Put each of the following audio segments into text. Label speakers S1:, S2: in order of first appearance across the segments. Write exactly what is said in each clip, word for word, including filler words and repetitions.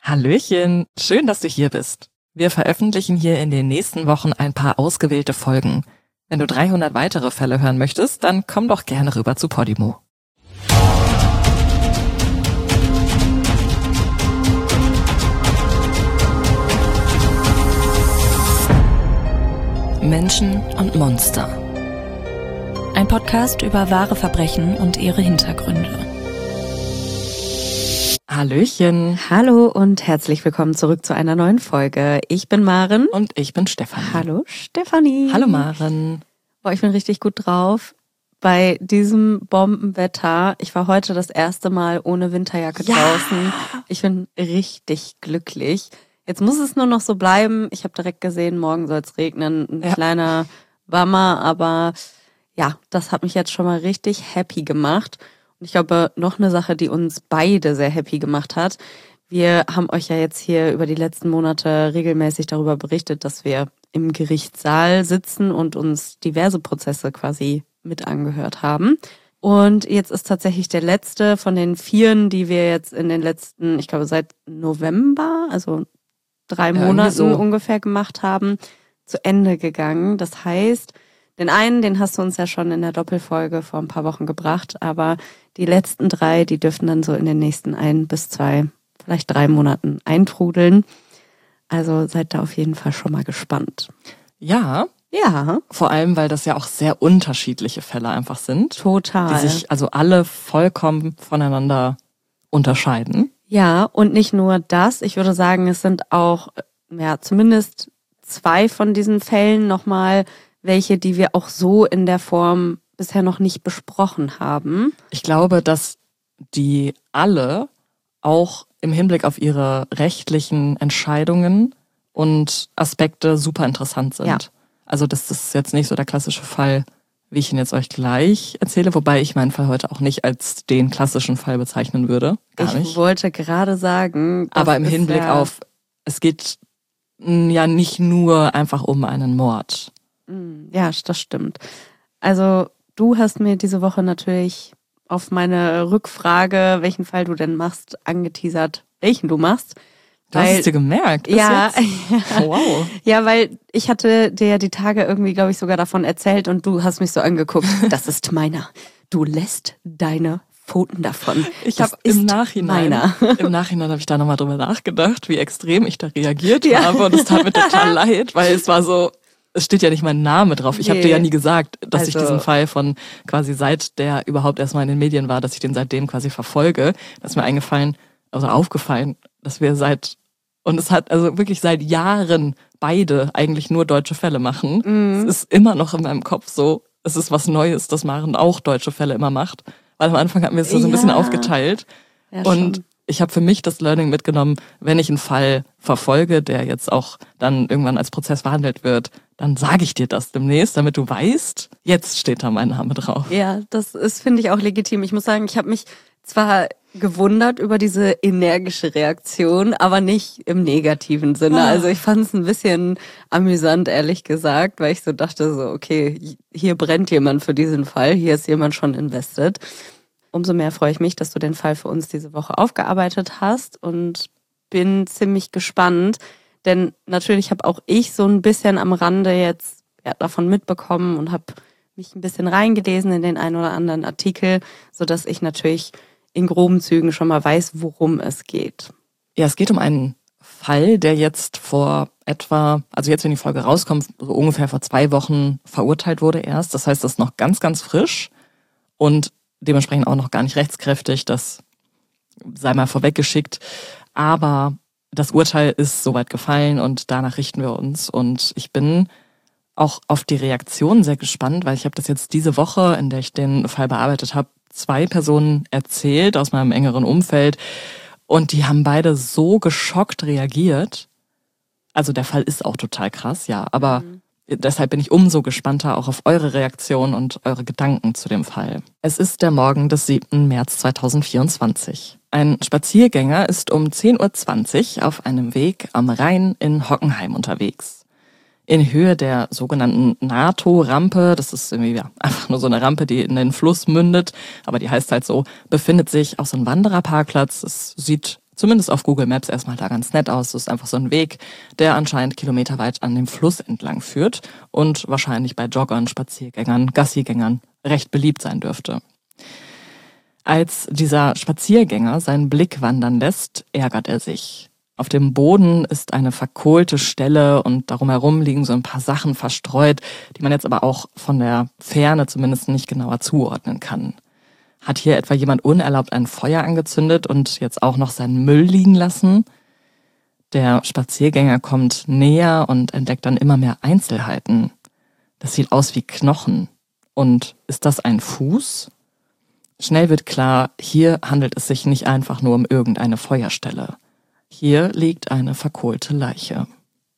S1: Hallöchen, schön, dass du hier bist. Wir veröffentlichen hier in den nächsten Wochen ein paar ausgewählte Folgen. Wenn du dreihundert weitere Fälle hören möchtest, dann komm doch gerne rüber zu Podimo.
S2: Menschen und Monster. Ein Podcast über wahre Verbrechen und ihre Hintergründe.
S1: Hallöchen.
S3: Hallo und herzlich willkommen zurück zu einer neuen Folge. Ich bin Maren.
S1: Und ich bin Stefanie.
S3: Hallo Stefanie.
S1: Hallo Maren.
S3: Oh, ich bin richtig gut drauf. Bei diesem Bombenwetter, ich war heute das erste Mal ohne Winterjacke
S1: ja.
S3: draußen. Ich bin richtig glücklich. Jetzt muss es nur noch so bleiben. Ich habe direkt gesehen, morgen soll es regnen. Ein ja. kleiner Bummer, aber ja, das hat mich jetzt schon mal richtig happy gemacht. Und ich glaube, noch eine Sache, die uns beide sehr happy gemacht hat. Wir haben euch ja jetzt hier über die letzten Monate regelmäßig darüber berichtet, dass wir im Gerichtssaal sitzen und uns diverse Prozesse quasi mit angehört haben. Und jetzt ist tatsächlich der letzte von den vieren, die wir jetzt in den letzten, ich glaube seit November, also drei ja, Monaten so. ungefähr gemacht haben, zu Ende gegangen. Das heißt, den einen, den hast du uns ja schon in der Doppelfolge vor ein paar Wochen gebracht, aber die letzten drei, die dürfen dann so in den nächsten ein bis zwei, vielleicht drei Monaten eintrudeln. Also seid da auf jeden Fall schon mal gespannt.
S1: Ja.
S3: Ja.
S1: Vor allem, weil das ja auch sehr unterschiedliche Fälle einfach sind.
S3: Total.
S1: Die sich also alle vollkommen voneinander unterscheiden.
S3: Ja, und nicht nur das. Ich würde sagen, es sind auch, ja, zumindest zwei von diesen Fällen nochmal welche, die wir auch so in der Form bisher noch nicht besprochen haben.
S1: Ich glaube, dass die alle auch im Hinblick auf ihre rechtlichen Entscheidungen und Aspekte super interessant sind. Ja. Also das ist jetzt nicht so der klassische Fall, wie ich ihn jetzt euch gleich erzähle, wobei ich meinen Fall heute auch nicht als den klassischen Fall bezeichnen würde. Gar nicht.
S3: Ich wollte gerade sagen,
S1: aber im Hinblick ja auf, es geht ja nicht nur einfach um einen Mord.
S3: Ja, das stimmt. Also du hast mir diese Woche natürlich auf meine Rückfrage, welchen Fall du denn machst, angeteasert, welchen du machst.
S1: Du weil, hast es dir gemerkt?
S3: Ja,
S1: ja. Wow.
S3: Ja, weil ich hatte dir ja die Tage irgendwie, glaube ich, sogar davon erzählt und du hast mich so angeguckt, das ist meiner. Du lässt deine Pfoten davon.
S1: Ich habe im Nachhinein,
S3: meiner.
S1: im Nachhinein habe ich da nochmal drüber nachgedacht, wie extrem ich da reagiert
S3: ja.
S1: habe und es tat mir total leid, weil es war so, es steht ja nicht mein Name drauf. Ich nee. habe dir ja nie gesagt, dass also. ich diesen Fall von quasi seit der überhaupt erstmal in den Medien war, dass ich den seitdem quasi verfolge. Das ist mir eingefallen, also aufgefallen, dass wir seit, und es hat also wirklich seit Jahren beide eigentlich nur deutsche Fälle machen. Mhm. Es ist immer noch in meinem Kopf so, es ist was Neues, dass Maren auch deutsche Fälle immer macht. Weil am Anfang hatten wir es so, ja. so ein bisschen aufgeteilt.
S3: Ja,
S1: und
S3: schon.
S1: Ich habe für mich das Learning mitgenommen, wenn ich einen Fall verfolge, der jetzt auch dann irgendwann als Prozess verhandelt wird, dann sage ich dir das demnächst, damit du weißt, jetzt steht da mein Name drauf.
S3: Ja, das ist, finde ich, auch legitim. Ich muss sagen, ich habe mich zwar gewundert über diese energische Reaktion, aber nicht im negativen Sinne.
S1: Ah.
S3: Also ich fand es ein bisschen amüsant, ehrlich gesagt, weil ich so dachte, so okay, hier brennt jemand für diesen Fall, hier ist jemand schon invested. Umso mehr freue ich mich, dass du den Fall für uns diese Woche aufgearbeitet hast und bin ziemlich gespannt, denn natürlich habe auch ich so ein bisschen am Rande jetzt ja, davon mitbekommen und habe mich ein bisschen reingelesen in den einen oder anderen Artikel, sodass ich natürlich in groben Zügen schon mal weiß, worum es geht.
S1: Ja, es geht um einen Fall, der jetzt vor etwa, also jetzt, wenn die Folge rauskommt, so ungefähr vor zwei Wochen verurteilt wurde erst. Das heißt, das ist noch ganz, ganz frisch und dementsprechend auch noch gar nicht rechtskräftig, das sei mal vorweggeschickt. Aber das Urteil ist soweit gefallen und danach richten wir uns. Und ich bin auch auf die Reaktion sehr gespannt, weil ich habe das jetzt diese Woche, in der ich den Fall bearbeitet habe, zwei Personen erzählt aus meinem engeren Umfeld und die haben beide so geschockt reagiert. Also der Fall ist auch total krass, ja, aber mhm. deshalb bin ich umso gespannter auch auf eure Reaktion und eure Gedanken zu dem Fall. Es ist der Morgen des siebten März zweitausendvierundzwanzig. Ein Spaziergänger ist um zehn Uhr zwanzig auf einem Weg am Rhein in Hockenheim unterwegs. In Höhe der sogenannten NATO-Rampe, das ist irgendwie ja, einfach nur so eine Rampe, die in den Fluss mündet, aber die heißt halt so, befindet sich auch so ein Wandererparkplatz. Es sieht zumindest auf Google Maps erstmal da ganz nett aus. Das ist einfach so ein Weg, der anscheinend kilometerweit an dem Fluss entlang führt und wahrscheinlich bei Joggern, Spaziergängern, Gassigängern recht beliebt sein dürfte. Als dieser Spaziergänger seinen Blick wandern lässt, ärgert er sich. Auf dem Boden ist eine verkohlte Stelle und darum herum liegen so ein paar Sachen verstreut, die man jetzt aber auch von der Ferne zumindest nicht genauer zuordnen kann. Hat hier etwa jemand unerlaubt ein Feuer angezündet und jetzt auch noch seinen Müll liegen lassen? Der Spaziergänger kommt näher und entdeckt dann immer mehr Einzelheiten. Das sieht aus wie Knochen. Und ist das ein Fuß? Schnell wird klar, hier handelt es sich nicht einfach nur um irgendeine Feuerstelle. Hier liegt eine verkohlte Leiche.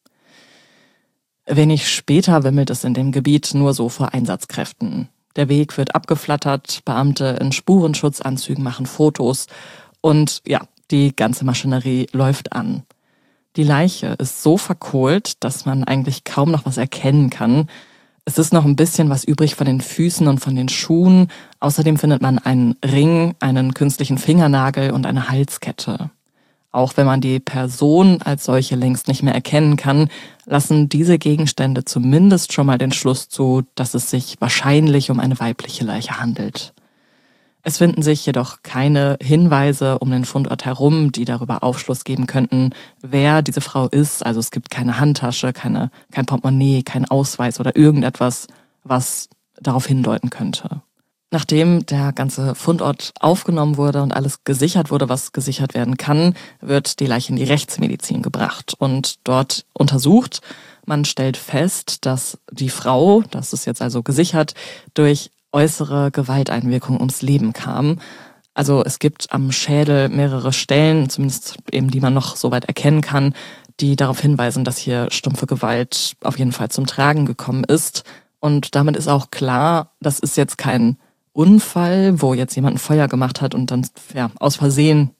S1: Wenig später wimmelt es in dem Gebiet nur so vor Einsatzkräften. Der Weg wird abgeflattert, Beamte in Spurenschutzanzügen machen Fotos und ja, die ganze Maschinerie läuft an. Die Leiche ist so verkohlt, dass man eigentlich kaum noch was erkennen kann. Es ist noch ein bisschen was übrig von den Füßen und von den Schuhen. Außerdem findet man einen Ring, einen künstlichen Fingernagel und eine Halskette. Auch wenn man die Person als solche längst nicht mehr erkennen kann, lassen diese Gegenstände zumindest schon mal den Schluss zu, dass es sich wahrscheinlich um eine weibliche Leiche handelt. Es finden sich jedoch keine Hinweise um den Fundort herum, die darüber Aufschluss geben könnten, wer diese Frau ist. Also es gibt keine Handtasche, keine, kein Portemonnaie, kein Ausweis oder irgendetwas, was darauf hindeuten könnte. Nachdem der ganze Fundort aufgenommen wurde und alles gesichert wurde, was gesichert werden kann, wird die Leiche in die Rechtsmedizin gebracht und dort untersucht. Man stellt fest, dass die Frau, das ist jetzt also gesichert, durch äußere Gewalteinwirkung ums Leben kam. Also es gibt am Schädel mehrere Stellen, zumindest eben die man noch soweit erkennen kann, die darauf hinweisen, dass hier stumpfe Gewalt auf jeden Fall zum Tragen gekommen ist. Und damit ist auch klar, das ist jetzt kein Unfall, wo jetzt jemand ein Feuer gemacht hat und dann ja, aus Versehen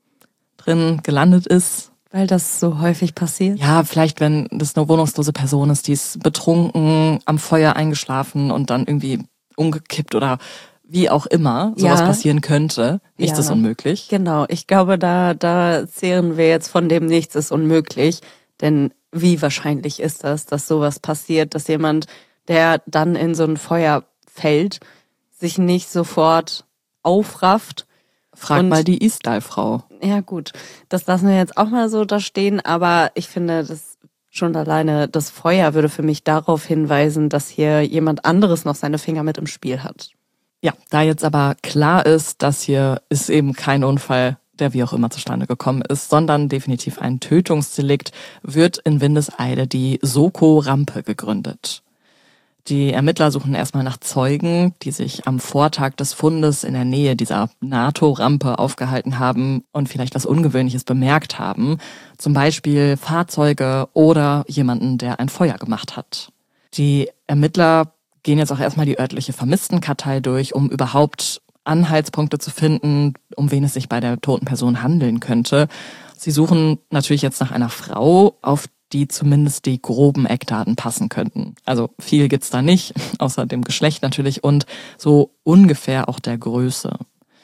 S1: drin gelandet ist.
S3: Weil das so häufig passiert?
S1: Ja, vielleicht wenn das eine wohnungslose Person ist, die ist betrunken, am Feuer eingeschlafen und dann irgendwie umgekippt oder wie auch immer sowas ja. passieren könnte. Nichts ja. ist unmöglich.
S3: Genau, ich glaube, da, da zehren wir jetzt von dem Nichts ist unmöglich. Denn wie wahrscheinlich ist das, dass sowas passiert, dass jemand, der dann in so ein Feuer fällt, sich nicht sofort aufrafft.
S1: Frag und, mal die Isdal-Frau.
S3: Ja gut, das lassen wir jetzt auch mal so da stehen, aber ich finde, das schon alleine das Feuer würde für mich darauf hinweisen, dass hier jemand anderes noch seine Finger mit im Spiel hat.
S1: Ja, da jetzt aber klar ist, dass hier ist eben kein Unfall, der wie auch immer zustande gekommen ist, sondern definitiv ein Tötungsdelikt, wird in Windeseile die Soko-Rampe gegründet. Die Ermittler suchen erstmal nach Zeugen, die sich am Vortag des Fundes in der Nähe dieser NATO-Rampe aufgehalten haben und vielleicht was Ungewöhnliches bemerkt haben. Zum Beispiel Fahrzeuge oder jemanden, der ein Feuer gemacht hat. Die Ermittler gehen jetzt auch erstmal die örtliche Vermisstenkartei durch, um überhaupt Anhaltspunkte zu finden, um wen es sich bei der toten Person handeln könnte. Sie suchen natürlich jetzt nach einer Frau, auf die zumindest die groben Eckdaten passen könnten. Also viel gibt's da nicht, außer dem Geschlecht natürlich und so ungefähr auch der Größe.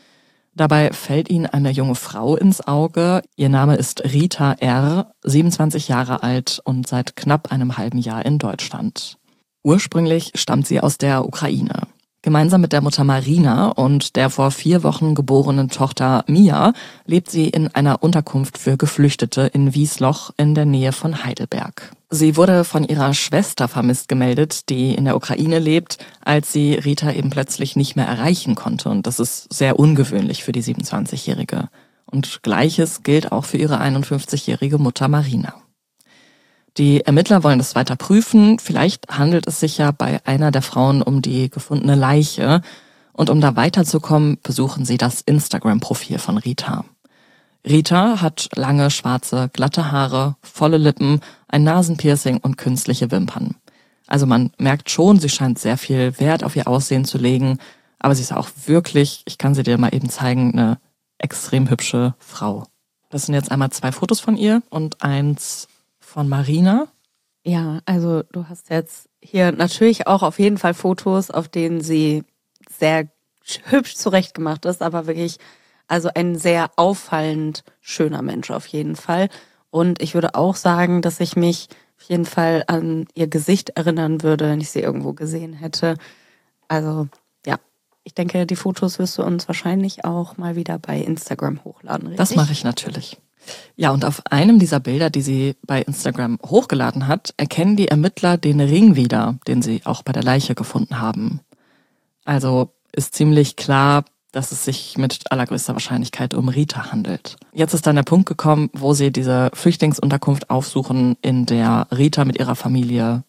S1: Dabei fällt ihnen eine junge Frau ins Auge. Ihr Name ist Rita R., siebenundzwanzig Jahre alt und seit knapp einem halben Jahr in Deutschland. Ursprünglich stammt sie aus der Ukraine. Gemeinsam mit der Mutter Marina und der vor vier Wochen geborenen Tochter Mia lebt sie in einer Unterkunft für Geflüchtete in Wiesloch in der Nähe von Heidelberg. Sie wurde von ihrer Schwester vermisst gemeldet, die in der Ukraine lebt, als sie Rita eben plötzlich nicht mehr erreichen konnte. Und das ist sehr ungewöhnlich für die siebenundzwanzigjährige. Und Gleiches gilt auch für ihre einundfünfzigjährige Mutter Marina. Die Ermittler wollen das weiter prüfen. Vielleicht handelt es sich ja bei einer der Frauen um die gefundene Leiche. Und um da weiterzukommen, besuchen sie das Instagram-Profil von Rita. Rita hat lange, schwarze, glatte Haare, volle Lippen, ein Nasenpiercing und künstliche Wimpern. Also man merkt schon, sie scheint sehr viel Wert auf ihr Aussehen zu legen. Aber sie ist auch wirklich, ich kann sie dir mal eben zeigen, eine extrem hübsche Frau. Das sind jetzt einmal zwei Fotos von ihr und eins von Marina.
S3: Ja, also du hast jetzt hier natürlich auch auf jeden Fall Fotos, auf denen sie sehr hübsch zurechtgemacht ist, aber wirklich Also ein sehr auffallend schöner Mensch auf jeden Fall. Und ich würde auch sagen, dass ich mich auf jeden Fall an ihr Gesicht erinnern würde, wenn ich sie irgendwo gesehen hätte. Also ja, ich denke, die Fotos wirst du uns wahrscheinlich auch mal wieder bei Instagram hochladen, richtig?
S1: Das mache ich natürlich. Ja, und auf einem dieser Bilder, die sie bei Instagram hochgeladen hat, erkennen die Ermittler den Ring wieder, den sie auch bei der Leiche gefunden haben. Also ist ziemlich klar, dass es sich mit allergrößter Wahrscheinlichkeit um Rita handelt. Jetzt ist dann der Punkt gekommen, wo sie diese Flüchtlingsunterkunft aufsuchen, in der Rita mit ihrer Familie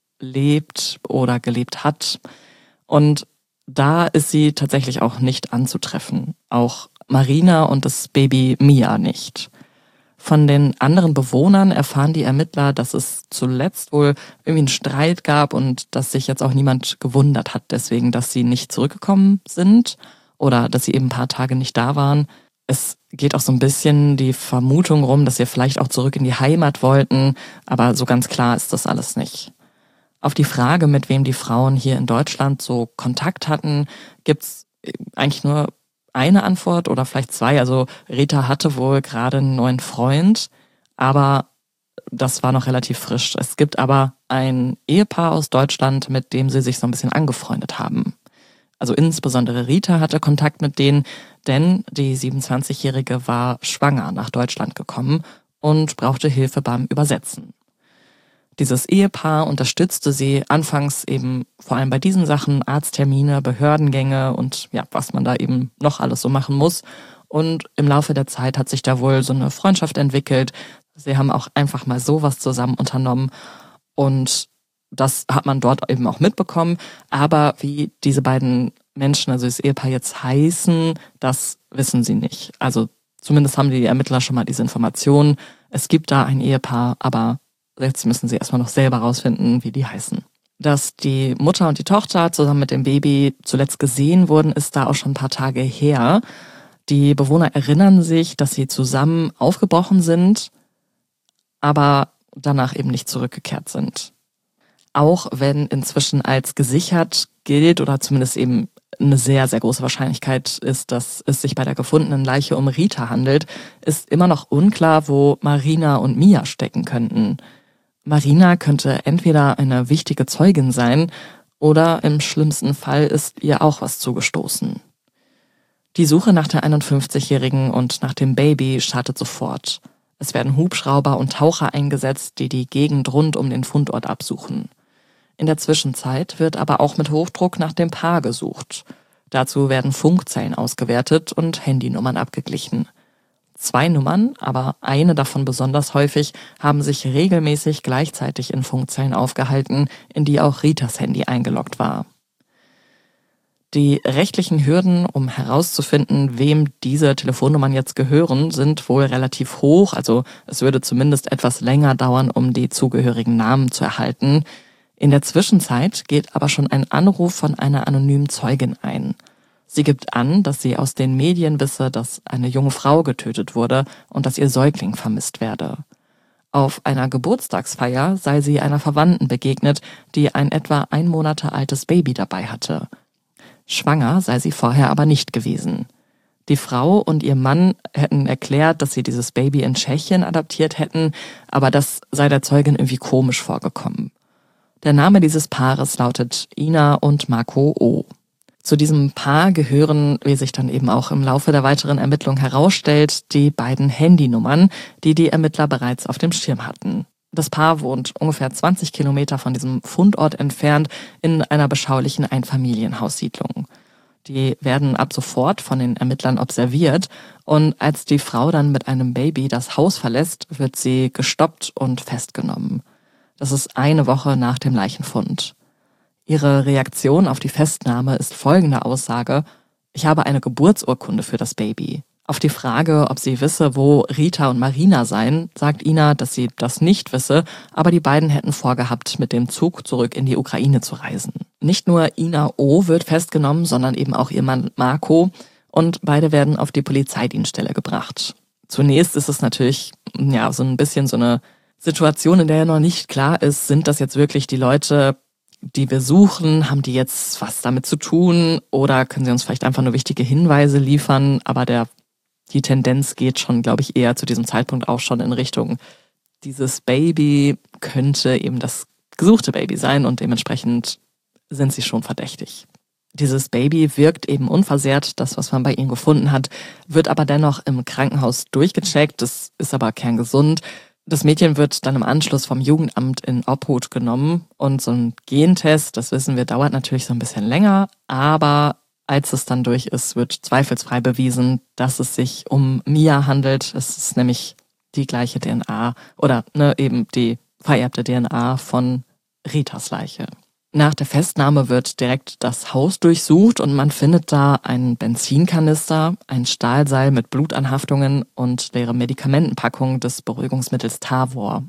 S1: lebt oder gelebt hat. Und da ist sie tatsächlich auch nicht anzutreffen. Auch Marina und das Baby Mia nicht. Von den anderen Bewohnern erfahren die Ermittler, dass es zuletzt wohl irgendwie einen Streit gab und dass sich jetzt auch niemand gewundert hat deswegen, dass sie nicht zurückgekommen sind oder dass sie eben ein paar Tage nicht da waren. Es geht auch so ein bisschen die Vermutung rum, dass sie vielleicht auch zurück in die Heimat wollten, aber so ganz klar ist das alles nicht. Auf die Frage, mit wem die Frauen hier in Deutschland so Kontakt hatten, gibt's eigentlich nur eine Antwort oder vielleicht zwei. Also Rita hatte wohl gerade einen neuen Freund, aber das war noch relativ frisch. Es gibt aber ein Ehepaar aus Deutschland, mit dem sie sich so ein bisschen angefreundet haben. Also insbesondere Rita hatte Kontakt mit denen, denn die siebenundzwanzigjährige war schwanger nach Deutschland gekommen und brauchte Hilfe beim Übersetzen. Dieses Ehepaar unterstützte sie anfangs eben vor allem bei diesen Sachen, Arzttermine, Behördengänge und ja, was man da eben noch alles so machen muss. Und im Laufe der Zeit hat sich da wohl so eine Freundschaft entwickelt. Sie haben auch einfach mal sowas zusammen unternommen und das hat man dort eben auch mitbekommen. Aber wie diese beiden Menschen, also das Ehepaar jetzt heißen, das wissen sie nicht. Also zumindest haben die Ermittler schon mal diese Informationen. Es gibt da ein Ehepaar, aber jetzt müssen sie erstmal noch selber rausfinden, wie die heißen. Dass die Mutter und die Tochter zusammen mit dem Baby zuletzt gesehen wurden, ist da auch schon ein paar Tage her. Die Bewohner erinnern sich, dass sie zusammen aufgebrochen sind, aber danach eben nicht zurückgekehrt sind. Auch wenn inzwischen als gesichert gilt oder zumindest eben eine sehr, sehr große Wahrscheinlichkeit ist, dass es sich bei der gefundenen Leiche um Rita handelt, ist immer noch unklar, wo Marina und Mia stecken könnten. Marina könnte entweder eine wichtige Zeugin sein oder im schlimmsten Fall ist ihr auch was zugestoßen. Die Suche nach der einundfünfzigjährigen und nach dem Baby startet sofort. Es werden Hubschrauber und Taucher eingesetzt, die die Gegend rund um den Fundort absuchen. In der Zwischenzeit wird aber auch mit Hochdruck nach dem Paar gesucht. Dazu werden Funkzellen ausgewertet und Handynummern abgeglichen. Zwei Nummern, aber eine davon besonders häufig, haben sich regelmäßig gleichzeitig in Funkzellen aufgehalten, in die auch Ritas Handy eingeloggt war. Die rechtlichen Hürden, um herauszufinden, wem diese Telefonnummern jetzt gehören, sind wohl relativ hoch. Also es würde zumindest etwas länger dauern, um die zugehörigen Namen zu erhalten. In der Zwischenzeit geht aber schon ein Anruf von einer anonymen Zeugin ein. Sie gibt an, dass sie aus den Medien wisse, dass eine junge Frau getötet wurde und dass ihr Säugling vermisst werde. Auf einer Geburtstagsfeier sei sie einer Verwandten begegnet, die ein etwa ein Monate altes Baby dabei hatte. Schwanger sei sie vorher aber nicht gewesen. Die Frau und ihr Mann hätten erklärt, dass sie dieses Baby in Tschechien adoptiert hätten, aber das sei der Zeugin irgendwie komisch vorgekommen. Der Name dieses Paares lautet Ina und Marco O. Zu diesem Paar gehören, wie sich dann eben auch im Laufe der weiteren Ermittlung herausstellt, die beiden Handynummern, die die Ermittler bereits auf dem Schirm hatten. Das Paar wohnt ungefähr zwanzig Kilometer von diesem Fundort entfernt in einer beschaulichen Einfamilienhaussiedlung. Die werden ab sofort von den Ermittlern observiert und als die Frau dann mit einem Baby das Haus verlässt, wird sie gestoppt und festgenommen. Das ist eine Woche nach dem Leichenfund. Ihre Reaktion auf die Festnahme ist folgende Aussage: Ich habe eine Geburtsurkunde für das Baby. Auf die Frage, ob sie wisse, wo Rita und Marina seien, sagt Ina, dass sie das nicht wisse, aber die beiden hätten vorgehabt, mit dem Zug zurück in die Ukraine zu reisen. Nicht nur Ina O. wird festgenommen, sondern eben auch ihr Mann Marco und beide werden auf die Polizeidienststelle gebracht. Zunächst ist es natürlich ja so ein bisschen so eine Situation, in der ja noch nicht klar ist, sind das jetzt wirklich die Leute, die wir suchen, haben die jetzt was damit zu tun oder können sie uns vielleicht einfach nur wichtige Hinweise liefern, aber der die Tendenz geht schon, glaube ich, eher zu diesem Zeitpunkt auch schon in Richtung, dieses Baby könnte eben das gesuchte Baby sein und dementsprechend sind sie schon verdächtig. Dieses Baby wirkt eben unversehrt, das, was man bei ihnen gefunden hat, wird aber dennoch im Krankenhaus durchgecheckt, das ist aber kerngesund. Das Mädchen wird dann im Anschluss vom Jugendamt in Obhut genommen und so ein Gentest, das wissen wir, dauert natürlich so ein bisschen länger, aber als es dann durch ist, wird zweifelsfrei bewiesen, dass es sich um Mia handelt. Es ist nämlich die gleiche D N A oder ne, eben die vererbte D N A von Ritas Leiche. Nach der Festnahme wird direkt das Haus durchsucht und man findet da einen Benzinkanister, ein Stahlseil mit Blutanhaftungen und leere Medikamentenpackungen des Beruhigungsmittels Tavor.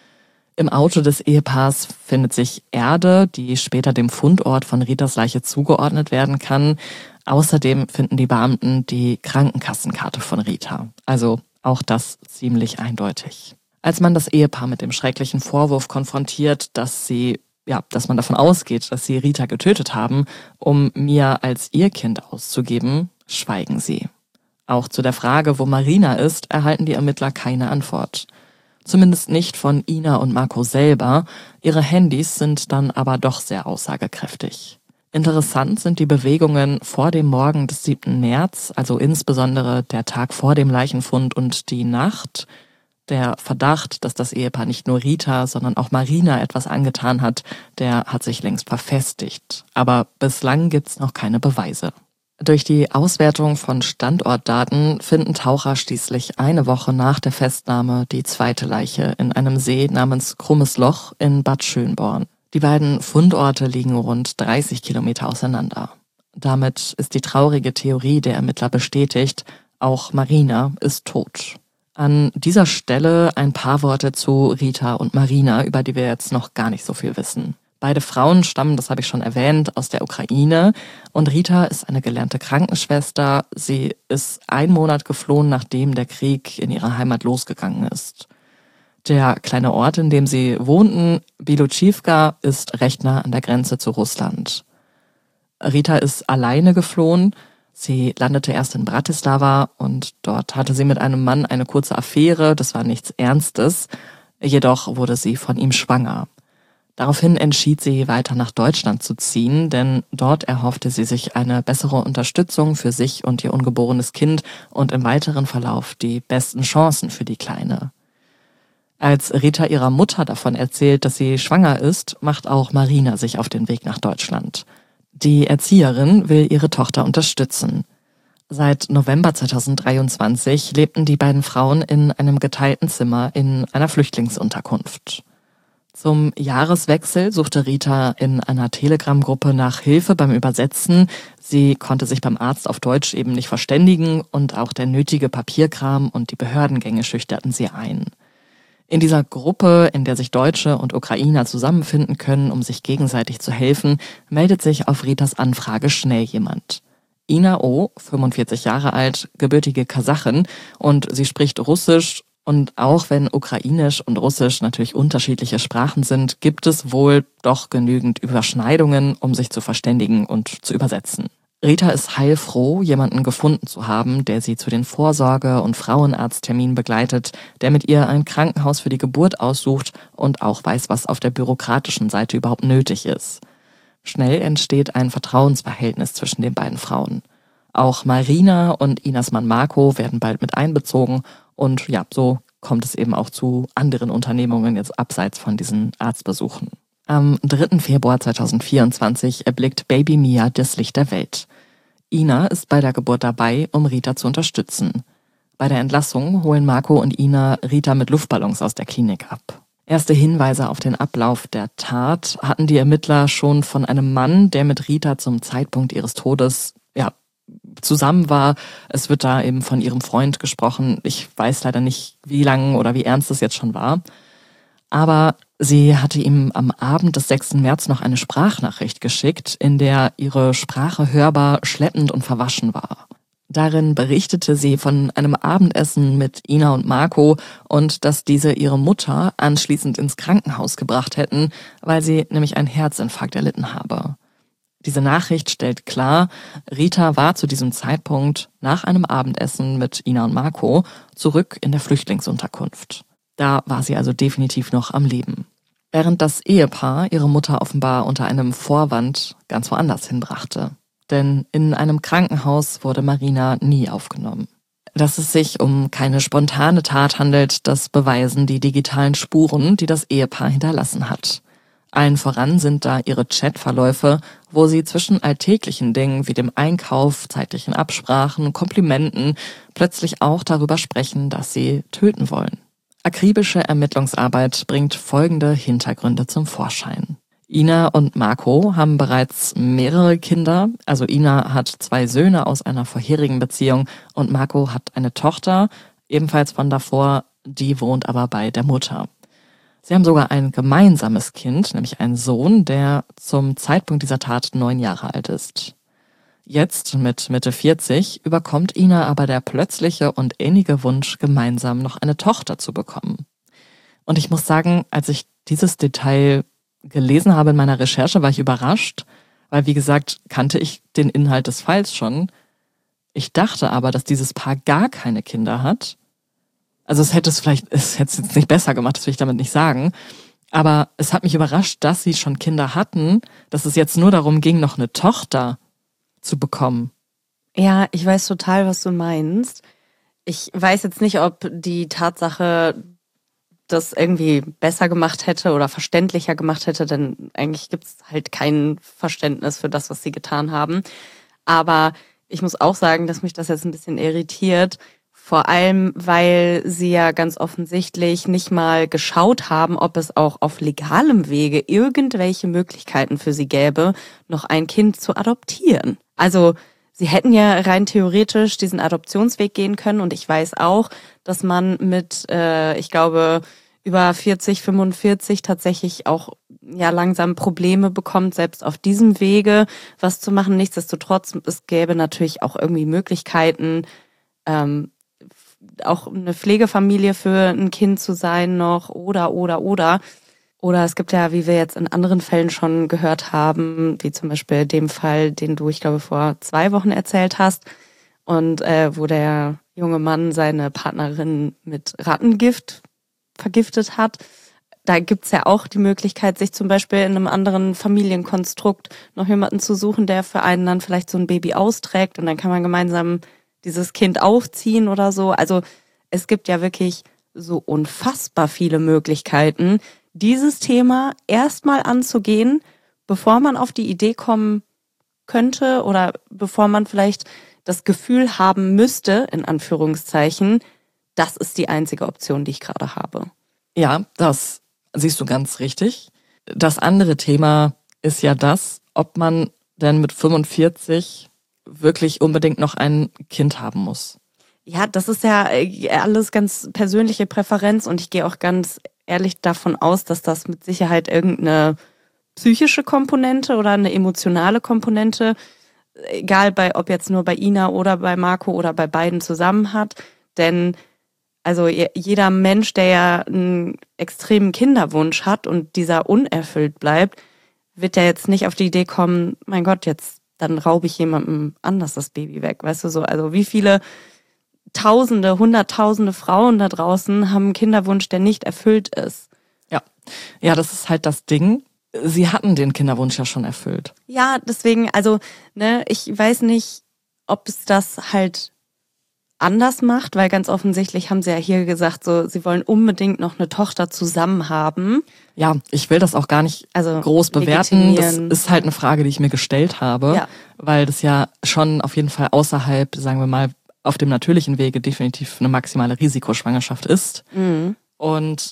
S1: Im Auto des Ehepaars findet sich Erde, die später dem Fundort von Ritas Leiche zugeordnet werden kann. Außerdem finden die Beamten die Krankenkassenkarte von Rita. Also auch das ziemlich eindeutig. Als man das Ehepaar mit dem schrecklichen Vorwurf konfrontiert, dass sie Ja, dass man davon ausgeht, dass sie Rita getötet haben, um Mia als ihr Kind auszugeben, schweigen sie. Auch zu der Frage, wo Marina ist, erhalten die Ermittler keine Antwort. Zumindest nicht von Ina und Marco selber. Ihre Handys sind dann aber doch sehr aussagekräftig. Interessant sind die Bewegungen vor dem Morgen des siebten März, also insbesondere der Tag vor dem Leichenfund und die Nacht. Der Verdacht, dass das Ehepaar nicht nur Rita, sondern auch Marina etwas angetan hat, der hat sich längst verfestigt. Aber bislang gibt's noch keine Beweise. Durch die Auswertung von Standortdaten finden Taucher schließlich eine Woche nach der Festnahme die zweite Leiche in einem See namens Krummes Loch in Bad Schönborn. Die beiden Fundorte liegen rund dreißig Kilometer auseinander. Damit ist die traurige Theorie der Ermittler bestätigt, auch Marina ist tot. An dieser Stelle ein paar Worte zu Rita und Marina, über die wir jetzt noch gar nicht so viel wissen. Beide Frauen stammen, das habe ich schon erwähnt, aus der Ukraine und Rita ist eine gelernte Krankenschwester. Sie ist einen Monat geflohen, nachdem der Krieg in ihrer Heimat losgegangen ist. Der kleine Ort, in dem sie wohnten, Bilochivka, ist recht nah an der Grenze zu Russland. Rita ist alleine geflohen. Sie landete erst in Bratislava und dort hatte sie mit einem Mann eine kurze Affäre, das war nichts Ernstes, jedoch wurde sie von ihm schwanger. Daraufhin entschied sie, weiter nach Deutschland zu ziehen, denn dort erhoffte sie sich eine bessere Unterstützung für sich und ihr ungeborenes Kind und im weiteren Verlauf die besten Chancen für die Kleine. Als Rita ihrer Mutter davon erzählt, dass sie schwanger ist, macht auch Marina sich auf den Weg nach Deutschland. Die Erzieherin will ihre Tochter unterstützen. Seit November zweitausenddreiundzwanzig lebten die beiden Frauen in einem geteilten Zimmer in einer Flüchtlingsunterkunft. Zum Jahreswechsel suchte Rita in einer Telegram-Gruppe nach Hilfe beim Übersetzen. Sie konnte sich beim Arzt auf Deutsch eben nicht verständigen und auch der nötige Papierkram und die Behördengänge schüchterten sie ein. In dieser Gruppe, in der sich Deutsche und Ukrainer zusammenfinden können, um sich gegenseitig zu helfen, meldet sich auf Ritas Anfrage schnell jemand. Ina O., fünfundvierzig Jahre alt, gebürtige Kasachin und sie spricht Russisch und auch wenn Ukrainisch und Russisch natürlich unterschiedliche Sprachen sind, gibt es wohl doch genügend Überschneidungen, um sich zu verständigen und zu übersetzen. Rita ist heilfroh, jemanden gefunden zu haben, der sie zu den Vorsorge- und Frauenarztterminen begleitet, der mit ihr ein Krankenhaus für die Geburt aussucht und auch weiß, was auf der bürokratischen Seite überhaupt nötig ist. Schnell entsteht ein Vertrauensverhältnis zwischen den beiden Frauen. Auch Marina und Inas Mann Marco werden bald mit einbezogen und ja, so kommt es eben auch zu anderen Unternehmungen jetzt abseits von diesen Arztbesuchen. Am dritten Februar zweitausendvierundzwanzig erblickt Baby Mia das Licht der Welt. Ina ist bei der Geburt dabei, um Rita zu unterstützen. Bei der Entlassung holen Marco und Ina Rita mit Luftballons aus der Klinik ab. Erste Hinweise auf den Ablauf der Tat hatten die Ermittler schon von einem Mann, der mit Rita zum Zeitpunkt ihres Todes ja, zusammen war. Es wird da eben von ihrem Freund gesprochen. Ich weiß leider nicht, wie lang oder wie ernst es jetzt schon war. Aber sie hatte ihm am Abend des sechsten März noch eine Sprachnachricht geschickt, in der ihre Sprache hörbar schleppend und verwaschen war. Darin berichtete sie von einem Abendessen mit Ina und Marco und dass diese ihre Mutter anschließend ins Krankenhaus gebracht hätten, weil sie nämlich einen Herzinfarkt erlitten habe. Diese Nachricht stellt klar, Rita war zu diesem Zeitpunkt nach einem Abendessen mit Ina und Marco zurück in der Flüchtlingsunterkunft. Da war sie also definitiv noch am Leben. Während das Ehepaar ihre Mutter offenbar unter einem Vorwand ganz woanders hinbrachte. Denn in einem Krankenhaus wurde Marina nie aufgenommen. Dass es sich um keine spontane Tat handelt, das beweisen die digitalen Spuren, die das Ehepaar hinterlassen hat. Allen voran sind da ihre Chatverläufe, wo sie zwischen alltäglichen Dingen wie dem Einkauf, zeitlichen Absprachen, Komplimenten plötzlich auch darüber sprechen, dass sie töten wollen. Akribische Ermittlungsarbeit bringt folgende Hintergründe zum Vorschein. Ina und Marco haben bereits mehrere Kinder, also Ina hat zwei Söhne aus einer vorherigen Beziehung und Marco hat eine Tochter, ebenfalls von davor, die wohnt aber bei der Mutter. Sie haben sogar ein gemeinsames Kind, nämlich einen Sohn, der zum Zeitpunkt dieser Tat neun Jahre alt ist. Jetzt, mit Mitte vierzig, überkommt Ina aber der plötzliche und innige Wunsch, gemeinsam noch eine Tochter zu bekommen. Und ich muss sagen, als ich dieses Detail gelesen habe in meiner Recherche, war ich überrascht, weil, wie gesagt, kannte ich den Inhalt des Falls schon. Ich dachte aber, dass dieses Paar gar keine Kinder hat. Also es hätte es vielleicht, es hätte es jetzt nicht besser gemacht, das will ich damit nicht sagen. Aber es hat mich überrascht, dass sie schon Kinder hatten, dass es jetzt nur darum ging, noch eine Tochter zu bekommen.
S3: Ja, ich weiß total, was du meinst. Ich weiß jetzt nicht, ob die Tatsache das irgendwie besser gemacht hätte oder verständlicher gemacht hätte, denn eigentlich gibt es halt kein Verständnis für das, was sie getan haben. Aber ich muss auch sagen, dass mich das jetzt ein bisschen irritiert, vor allem, weil sie ja ganz offensichtlich nicht mal geschaut haben, ob es auch auf legalem Wege irgendwelche Möglichkeiten für sie gäbe, noch ein Kind zu adoptieren. Also sie hätten ja rein theoretisch diesen Adoptionsweg gehen können und ich weiß auch, dass man mit, äh, ich glaube, über vierzig, fünfundvierzig tatsächlich auch ja langsam Probleme bekommt, selbst auf diesem Wege was zu machen. Nichtsdestotrotz, es gäbe natürlich auch irgendwie Möglichkeiten, ähm, auch eine Pflegefamilie für ein Kind zu sein noch oder, oder, oder. Oder es gibt ja, wie wir jetzt in anderen Fällen schon gehört haben, wie zum Beispiel dem Fall, den du, ich glaube, vor zwei Wochen erzählt hast und äh, wo der junge Mann seine Partnerin mit Rattengift vergiftet hat. Da gibt's ja auch die Möglichkeit, sich zum Beispiel in einem anderen Familienkonstrukt noch jemanden zu suchen, der für einen dann vielleicht so ein Baby austrägt und dann kann man gemeinsam dieses Kind aufziehen oder so. Also es gibt ja wirklich so unfassbar viele Möglichkeiten, dieses Thema erstmal anzugehen, bevor man auf die Idee kommen könnte oder bevor man vielleicht das Gefühl haben müsste, in Anführungszeichen, das ist die einzige Option, die ich gerade habe.
S1: Ja, das siehst du ganz richtig. Das andere Thema ist ja das, ob man denn mit fünfundvierzig wirklich unbedingt noch ein Kind haben muss.
S3: Ja, das ist ja alles ganz persönliche Präferenz und ich gehe auch ganz ehrlich davon aus, dass das mit Sicherheit irgendeine psychische Komponente oder eine emotionale Komponente, egal bei ob jetzt nur bei Ina oder bei Marco oder bei beiden zusammen hat. Denn also jeder Mensch, der ja einen extremen Kinderwunsch hat und dieser unerfüllt bleibt, wird ja jetzt nicht auf die Idee kommen, mein Gott, jetzt dann raube ich jemandem anders das Baby weg, weißt du so. Also wie viele Tausende, Hunderttausende Frauen da draußen haben einen Kinderwunsch, der nicht erfüllt ist.
S1: Ja, ja, das ist halt das Ding. Sie hatten den Kinderwunsch ja schon erfüllt.
S3: Ja, deswegen, also, ne, ich weiß nicht, ob es das halt anders macht, weil ganz offensichtlich haben sie ja hier gesagt, so, sie wollen unbedingt noch eine Tochter zusammen haben.
S1: Ja, ich will das auch gar nicht also groß bewerten. Das ist halt eine Frage, die ich mir gestellt habe, ja. Weil das ja schon auf jeden Fall außerhalb, sagen wir mal, auf dem natürlichen Wege definitiv eine maximale Risikoschwangerschaft ist. Mhm. Und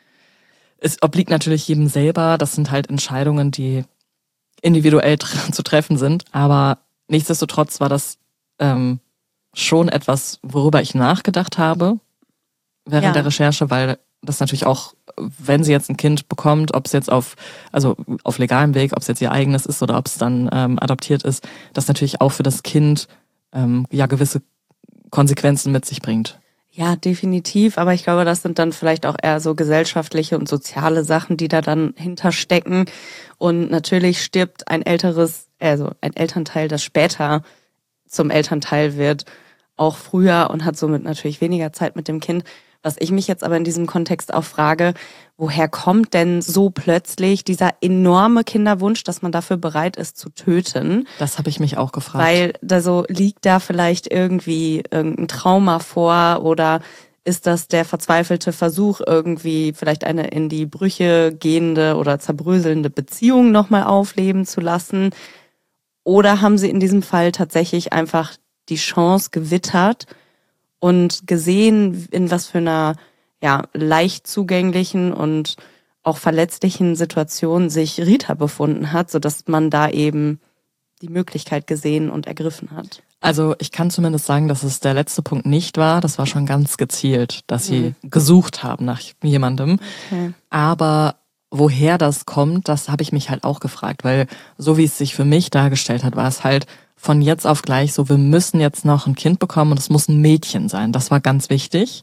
S1: es obliegt natürlich jedem selber. Das sind halt Entscheidungen, die individuell tre- zu treffen sind. Aber nichtsdestotrotz war das ähm, schon etwas, worüber ich nachgedacht habe während ja. der Recherche, weil das natürlich auch, wenn sie jetzt ein Kind bekommt, ob es jetzt auf, also auf legalem Weg, ob es jetzt ihr eigenes ist oder ob es dann ähm, adoptiert ist, das natürlich auch für das Kind ähm, ja gewisse Konsequenzen mit sich bringt.
S3: Ja, definitiv. Aber ich glaube, das sind dann vielleicht auch eher so gesellschaftliche und soziale Sachen, die da dann hinterstecken. Und natürlich stirbt ein älteres, also ein Elternteil, das später zum Elternteil wird, auch früher und hat somit natürlich weniger Zeit mit dem Kind. Was ich mich jetzt aber in diesem Kontext auch frage, woher kommt denn so plötzlich dieser enorme Kinderwunsch, dass man dafür bereit ist zu töten?
S1: Das habe ich mich auch gefragt.
S3: Weil da so liegt da vielleicht irgendwie irgendein Trauma vor oder ist das der verzweifelte Versuch, irgendwie vielleicht eine in die Brüche gehende oder zerbröselnde Beziehung nochmal aufleben zu lassen? Oder haben sie in diesem Fall tatsächlich einfach die Chance gewittert und gesehen, in was für einer ja, leicht zugänglichen und auch verletzlichen Situation sich Rita befunden hat, sodass man da eben die Möglichkeit gesehen und ergriffen hat.
S1: Also ich kann zumindest sagen, dass es der letzte Punkt nicht war. Das war schon ganz gezielt, dass sie mhm. gesucht haben nach jemandem. Okay. Aber woher das kommt, das habe ich mich halt auch gefragt, weil so wie es sich für mich dargestellt hat, war es halt von jetzt auf gleich so, wir müssen jetzt noch ein Kind bekommen und es muss ein Mädchen sein. Das war ganz wichtig.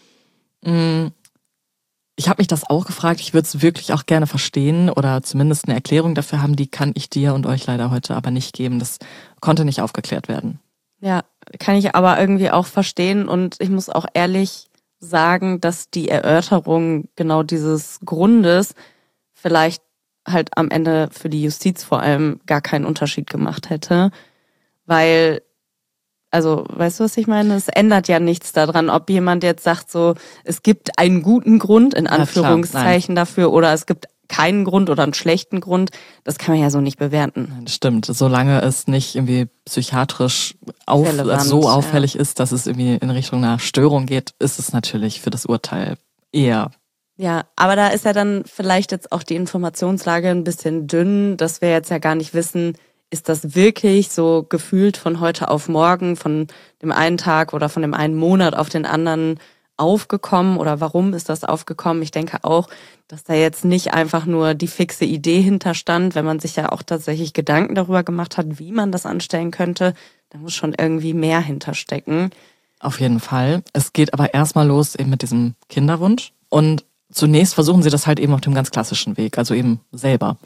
S1: Ich habe mich das auch gefragt. Ich würde es wirklich auch gerne verstehen oder zumindest eine Erklärung dafür haben. Die kann ich dir und euch leider heute aber nicht geben. Das konnte nicht aufgeklärt werden.
S3: Ja, kann ich aber irgendwie auch verstehen. Und ich muss auch ehrlich sagen, dass die Erörterung genau dieses Grundes vielleicht halt am Ende für die Justiz vor allem gar keinen Unterschied gemacht hätte. Weil, also, weißt du, was ich meine? Es ändert ja nichts daran, ob jemand jetzt sagt so, es gibt einen guten Grund, in Anführungszeichen, ja, dafür, oder es gibt keinen Grund oder einen schlechten Grund. Das kann man ja so nicht bewerten.
S1: Das stimmt. Solange es nicht irgendwie psychiatrisch auf, so auffällig ja. ist, dass es irgendwie in Richtung einer Störung geht, ist es natürlich für das Urteil eher.
S3: Ja, aber da ist ja dann vielleicht jetzt auch die Informationslage ein bisschen dünn, dass wir jetzt ja gar nicht wissen, ist das wirklich so gefühlt von heute auf morgen, von dem einen Tag oder von dem einen Monat auf den anderen aufgekommen oder warum ist das aufgekommen? Ich denke auch, dass da jetzt nicht einfach nur die fixe Idee hinterstand, wenn man sich ja auch tatsächlich Gedanken darüber gemacht hat, wie man das anstellen könnte, da muss schon irgendwie mehr hinterstecken.
S1: Auf jeden Fall. Es geht aber erstmal los eben mit diesem Kinderwunsch und zunächst versuchen sie das halt eben auf dem ganz klassischen Weg, also eben selber.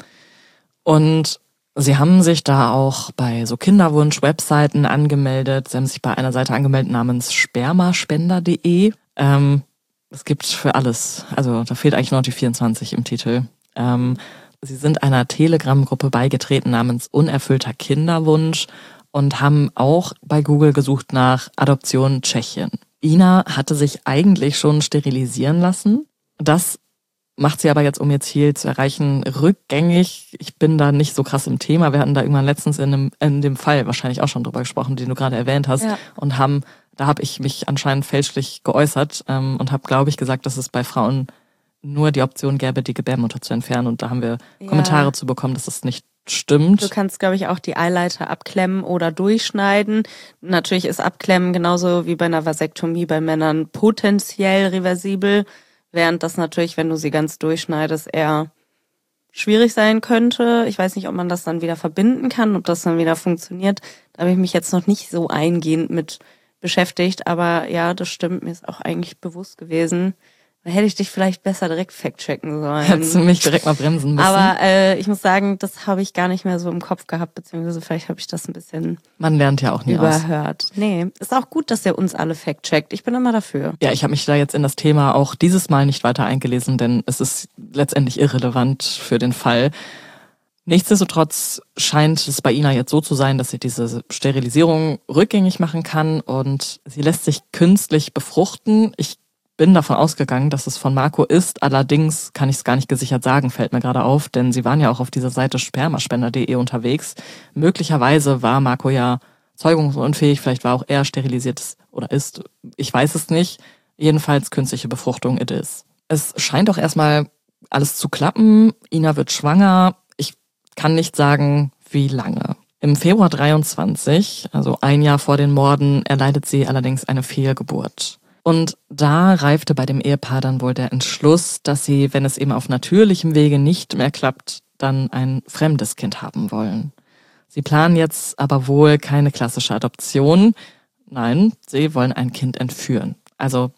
S1: Und sie haben sich da auch bei so Kinderwunsch-Webseiten angemeldet. Sie haben sich bei einer Seite angemeldet namens spermaspender punkt de. Ähm, es gibt für alles, also da fehlt eigentlich noch die vierundzwanzig im Titel. Ähm, sie sind einer Telegram-Gruppe beigetreten namens Unerfüllter Kinderwunsch und haben auch bei Google gesucht nach Adoption Tschechien. Ina hatte sich eigentlich schon sterilisieren lassen. Das macht sie aber jetzt, um ihr Ziel zu erreichen, rückgängig. Ich bin da nicht so krass im Thema. Wir hatten da irgendwann letztens in dem, in dem Fall wahrscheinlich auch schon drüber gesprochen, den du gerade erwähnt hast. Ja. Und haben, da habe ich mich anscheinend fälschlich geäußert ähm, und habe, glaube ich, gesagt, dass es bei Frauen nur die Option gäbe, die Gebärmutter zu entfernen. Und da haben wir ja. Kommentare zu bekommen, dass das nicht stimmt.
S3: Du kannst, glaube ich, auch die Eileiter abklemmen oder durchschneiden. Natürlich ist Abklemmen genauso wie bei einer Vasektomie bei Männern potenziell reversibel. Während das natürlich, wenn du sie ganz durchschneidest, eher schwierig sein könnte. Ich weiß nicht, ob man das dann wieder verbinden kann, ob das dann wieder funktioniert. Da habe ich mich jetzt noch nicht so eingehend mit beschäftigt. Aber ja, das stimmt, mir ist auch eigentlich bewusst gewesen. Da hätte ich dich vielleicht besser direkt fact-checken sollen.
S1: Hättest du mich direkt mal bremsen müssen.
S3: Aber äh, ich muss sagen, das habe ich gar nicht mehr so im Kopf gehabt, beziehungsweise vielleicht habe ich das ein bisschen
S1: Man lernt ja auch nie
S3: überhört.
S1: Aus.
S3: Nee, ist auch gut, dass ihr uns alle fact-checkt. Ich bin immer dafür.
S1: Ja, ich habe mich da jetzt in das Thema auch dieses Mal nicht weiter eingelesen, denn es ist letztendlich irrelevant für den Fall. Nichtsdestotrotz scheint es bei Ina jetzt so zu sein, dass sie diese Sterilisierung rückgängig machen kann und sie lässt sich künstlich befruchten. Ich bin davon ausgegangen, dass es von Marco ist. Allerdings kann ich es gar nicht gesichert sagen, fällt mir gerade auf, denn sie waren ja auch auf dieser Seite spermaspender punkt de unterwegs. Möglicherweise war Marco ja zeugungsunfähig, vielleicht war auch er sterilisiert oder ist, ich weiß es nicht. Jedenfalls künstliche Befruchtung it is. Es scheint auch erstmal alles zu klappen. Ina wird schwanger. Ich kann nicht sagen, wie lange. Im Februar dreiundzwanzig, also ein Jahr vor den Morden, erleidet sie allerdings eine Fehlgeburt. Und da reifte bei dem Ehepaar dann wohl der Entschluss, dass sie, wenn es eben auf natürlichem Wege nicht mehr klappt, dann ein fremdes Kind haben wollen. Sie planen jetzt aber wohl keine klassische Adoption. Nein, sie wollen ein Kind entführen. Also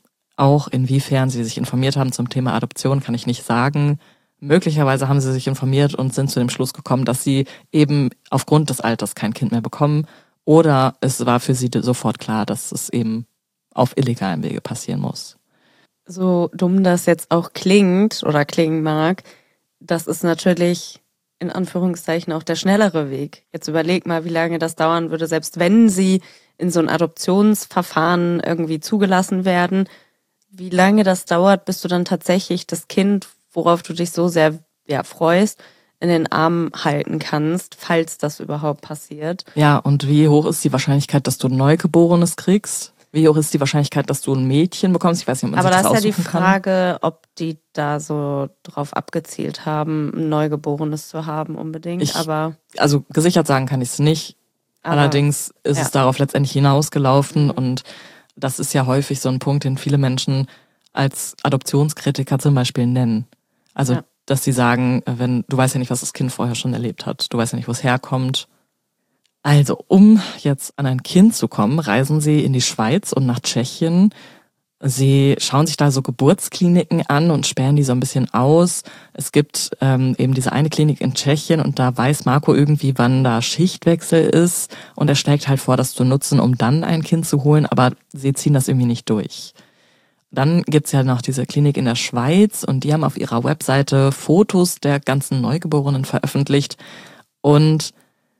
S1: Auch inwiefern sie sich informiert haben zum Thema Adoption, kann ich nicht sagen. Möglicherweise haben sie sich informiert und sind zu dem Schluss gekommen, dass sie eben aufgrund des Alters kein Kind mehr bekommen. Oder es war für sie sofort klar, dass es eben auf illegalem Wege passieren muss.
S3: So dumm das jetzt auch klingt oder klingen mag, das ist natürlich in Anführungszeichen auch der schnellere Weg. Jetzt überleg mal, wie lange das dauern würde, selbst wenn sie in so ein Adoptionsverfahren irgendwie zugelassen werden, wie lange das dauert, bis du dann tatsächlich das Kind, worauf du dich so sehr ja, freust, in den Armen halten kannst, falls das überhaupt passiert.
S1: Ja, und wie hoch ist die Wahrscheinlichkeit, dass du ein Neugeborenes kriegst? Wie hoch ist die Wahrscheinlichkeit, dass du ein Mädchen bekommst? Ich weiß nicht, ob man
S3: Aber
S1: sich das
S3: das ist ja
S1: aussuchen
S3: die Frage, ob die da so drauf abgezielt haben, ein Neugeborenes zu haben unbedingt.
S1: Ich,
S3: aber
S1: also gesichert sagen kann ich es nicht.
S3: Aber,
S1: Allerdings ist
S3: ja.
S1: es darauf letztendlich hinausgelaufen und das ist ja häufig so ein Punkt, den viele Menschen als Adoptionskritiker zum Beispiel nennen. Also,
S3: ja.
S1: dass sie sagen, wenn du weißt ja nicht, was das Kind vorher schon erlebt hat, du weißt ja nicht, wo es herkommt. Also, um jetzt an ein Kind zu kommen, reisen sie in die Schweiz und nach Tschechien. Sie schauen sich da so Geburtskliniken an und sperren die so ein bisschen aus. Es gibt ähm, eben diese eine Klinik in Tschechien und da weiß Marco irgendwie, wann da Schichtwechsel ist und er schlägt halt vor, das zu nutzen, um dann ein Kind zu holen, aber sie ziehen das irgendwie nicht durch. Dann gibt's ja noch diese Klinik in der Schweiz und die haben auf ihrer Webseite Fotos der ganzen Neugeborenen veröffentlicht und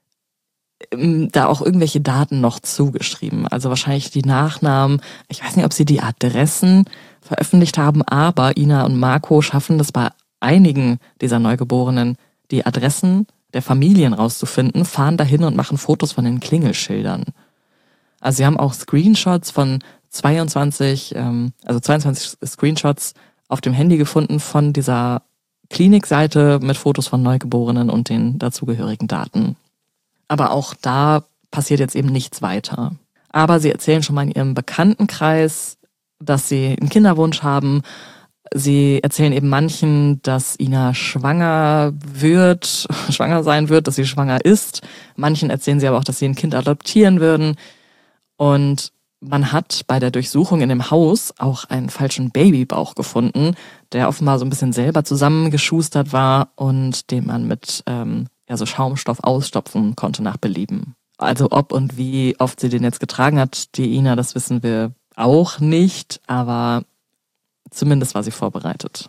S1: da auch irgendwelche Daten noch zugeschrieben. Also wahrscheinlich die Nachnamen. Ich weiß nicht, ob sie die Adressen veröffentlicht haben, aber Ina und Marco schaffen das bei einigen dieser Neugeborenen, die Adressen der Familien rauszufinden, fahren dahin und machen Fotos von den Klingelschildern. Also sie haben auch Screenshots von zweiundzwanzig, also zweiundzwanzig Screenshots auf dem Handy gefunden von dieser Klinikseite mit Fotos von Neugeborenen und den dazugehörigen Daten. Aber auch da passiert jetzt eben nichts weiter. Aber sie erzählen schon mal in ihrem Bekanntenkreis, dass sie einen Kinderwunsch haben. Sie erzählen eben manchen, dass Ina schwanger wird, schwanger sein wird, dass sie schwanger ist. Manchen erzählen sie aber auch, dass sie ein Kind adoptieren würden. Und man hat bei der Durchsuchung in dem Haus auch einen falschen Babybauch gefunden, der offenbar so ein bisschen selber zusammengeschustert war und den man mit ähm, ja, so Schaumstoff ausstopfen konnte nach Belieben. Also ob und wie oft sie den jetzt getragen hat, die Ina, das wissen wir auch nicht, aber zumindest war sie vorbereitet.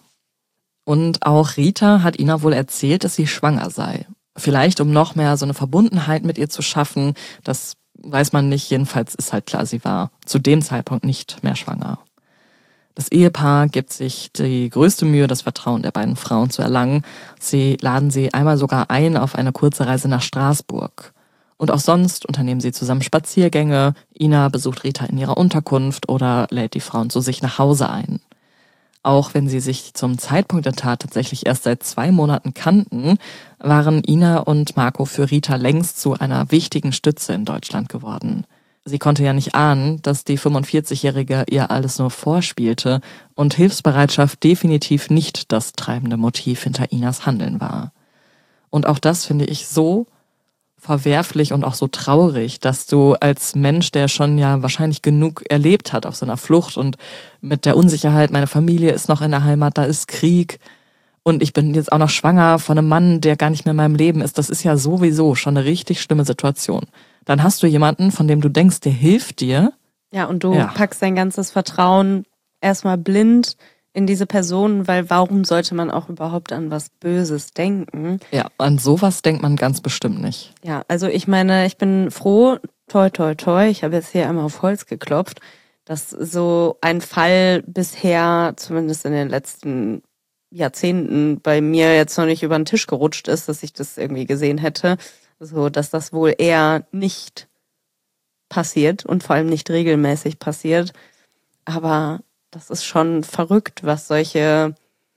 S1: Und auch Rita hat Ina wohl erzählt, dass sie schwanger sei. Vielleicht um noch mehr so eine Verbundenheit mit ihr zu schaffen, das weiß man nicht. Jedenfalls ist halt klar, sie war zu dem Zeitpunkt nicht mehr schwanger. Das Ehepaar gibt sich die größte Mühe, das Vertrauen der beiden Frauen zu erlangen. Sie laden sie einmal sogar ein auf eine kurze Reise nach Straßburg. Und auch sonst unternehmen sie zusammen Spaziergänge. Ina besucht Rita in ihrer Unterkunft oder lädt die Frauen zu sich nach Hause ein. Auch wenn sie sich zum Zeitpunkt der Tat tatsächlich erst seit zwei Monaten kannten, waren Ina und Marco für Rita längst zu einer wichtigen Stütze in Deutschland geworden. Sie konnte ja nicht ahnen, dass die fünfundvierzigjährige ihr alles nur vorspielte und Hilfsbereitschaft definitiv nicht das treibende Motiv hinter Inas Handeln war. Und auch das finde ich so verwerflich und auch so traurig, dass du als Mensch, der schon ja wahrscheinlich genug erlebt hat auf so einer Flucht und mit der Unsicherheit, meine Familie ist noch in der Heimat, da ist Krieg und ich bin jetzt auch noch schwanger von einem Mann, der gar nicht mehr in meinem Leben ist, das ist ja sowieso schon eine richtig schlimme Situation. Dann hast du jemanden, von dem du denkst, der hilft dir.
S3: Ja, und du
S1: ja.
S3: packst dein ganzes Vertrauen erstmal blind in diese Person, weil warum sollte man auch überhaupt an was Böses denken?
S1: Ja, an sowas denkt man ganz bestimmt nicht.
S3: Ja, also ich meine, ich bin froh, toi, toi, toi, ich habe jetzt hier einmal auf Holz geklopft, dass so ein Fall bisher, zumindest in den letzten Jahrzehnten, bei mir jetzt noch nicht über den Tisch gerutscht ist, dass ich das irgendwie gesehen hätte. So, dass das wohl eher nicht passiert und vor allem nicht regelmäßig passiert. Aber das ist schon verrückt, was solche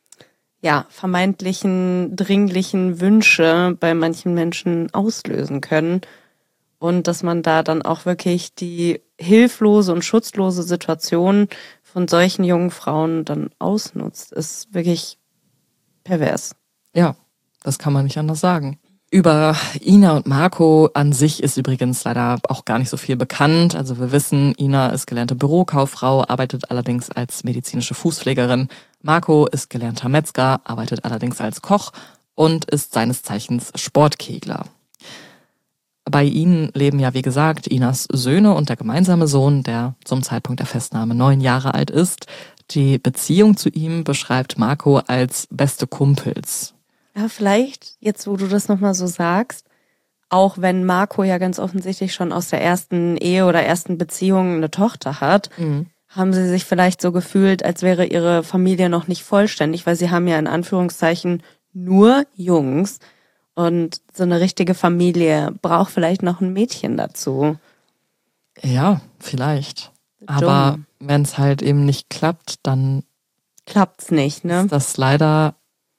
S3: ja, vermeintlichen, dringlichen Wünsche bei manchen Menschen auslösen können. Und dass man da dann auch wirklich die hilflose und schutzlose Situation von solchen jungen Frauen dann ausnutzt, ist wirklich pervers.
S1: Ja, das kann man nicht anders sagen. Über Ina und Marco an sich ist übrigens leider auch gar nicht so viel bekannt. Also wir wissen, Ina ist gelernte Bürokauffrau, arbeitet allerdings als medizinische Fußpflegerin. Marco ist gelernter Metzger, arbeitet allerdings als Koch und ist seines Zeichens Sportkegler. Bei ihnen leben ja, wie gesagt, Inas Söhne und der gemeinsame Sohn, der zum Zeitpunkt der Festnahme neun Jahre alt ist. Die Beziehung zu ihm beschreibt Marco als beste Kumpels.
S3: Ja, vielleicht, jetzt wo du das nochmal so sagst, auch wenn Marco ja ganz offensichtlich schon aus der ersten Ehe oder ersten Beziehung eine Tochter hat, mhm. haben sie sich vielleicht so gefühlt, als wäre ihre Familie noch nicht vollständig, weil sie haben ja in Anführungszeichen nur Jungs und so eine richtige Familie braucht vielleicht noch ein Mädchen dazu.
S1: Ja, vielleicht. Dumm. Aber wenn es halt eben nicht klappt, dann
S3: klappt's nicht, ne?
S1: Ist das leider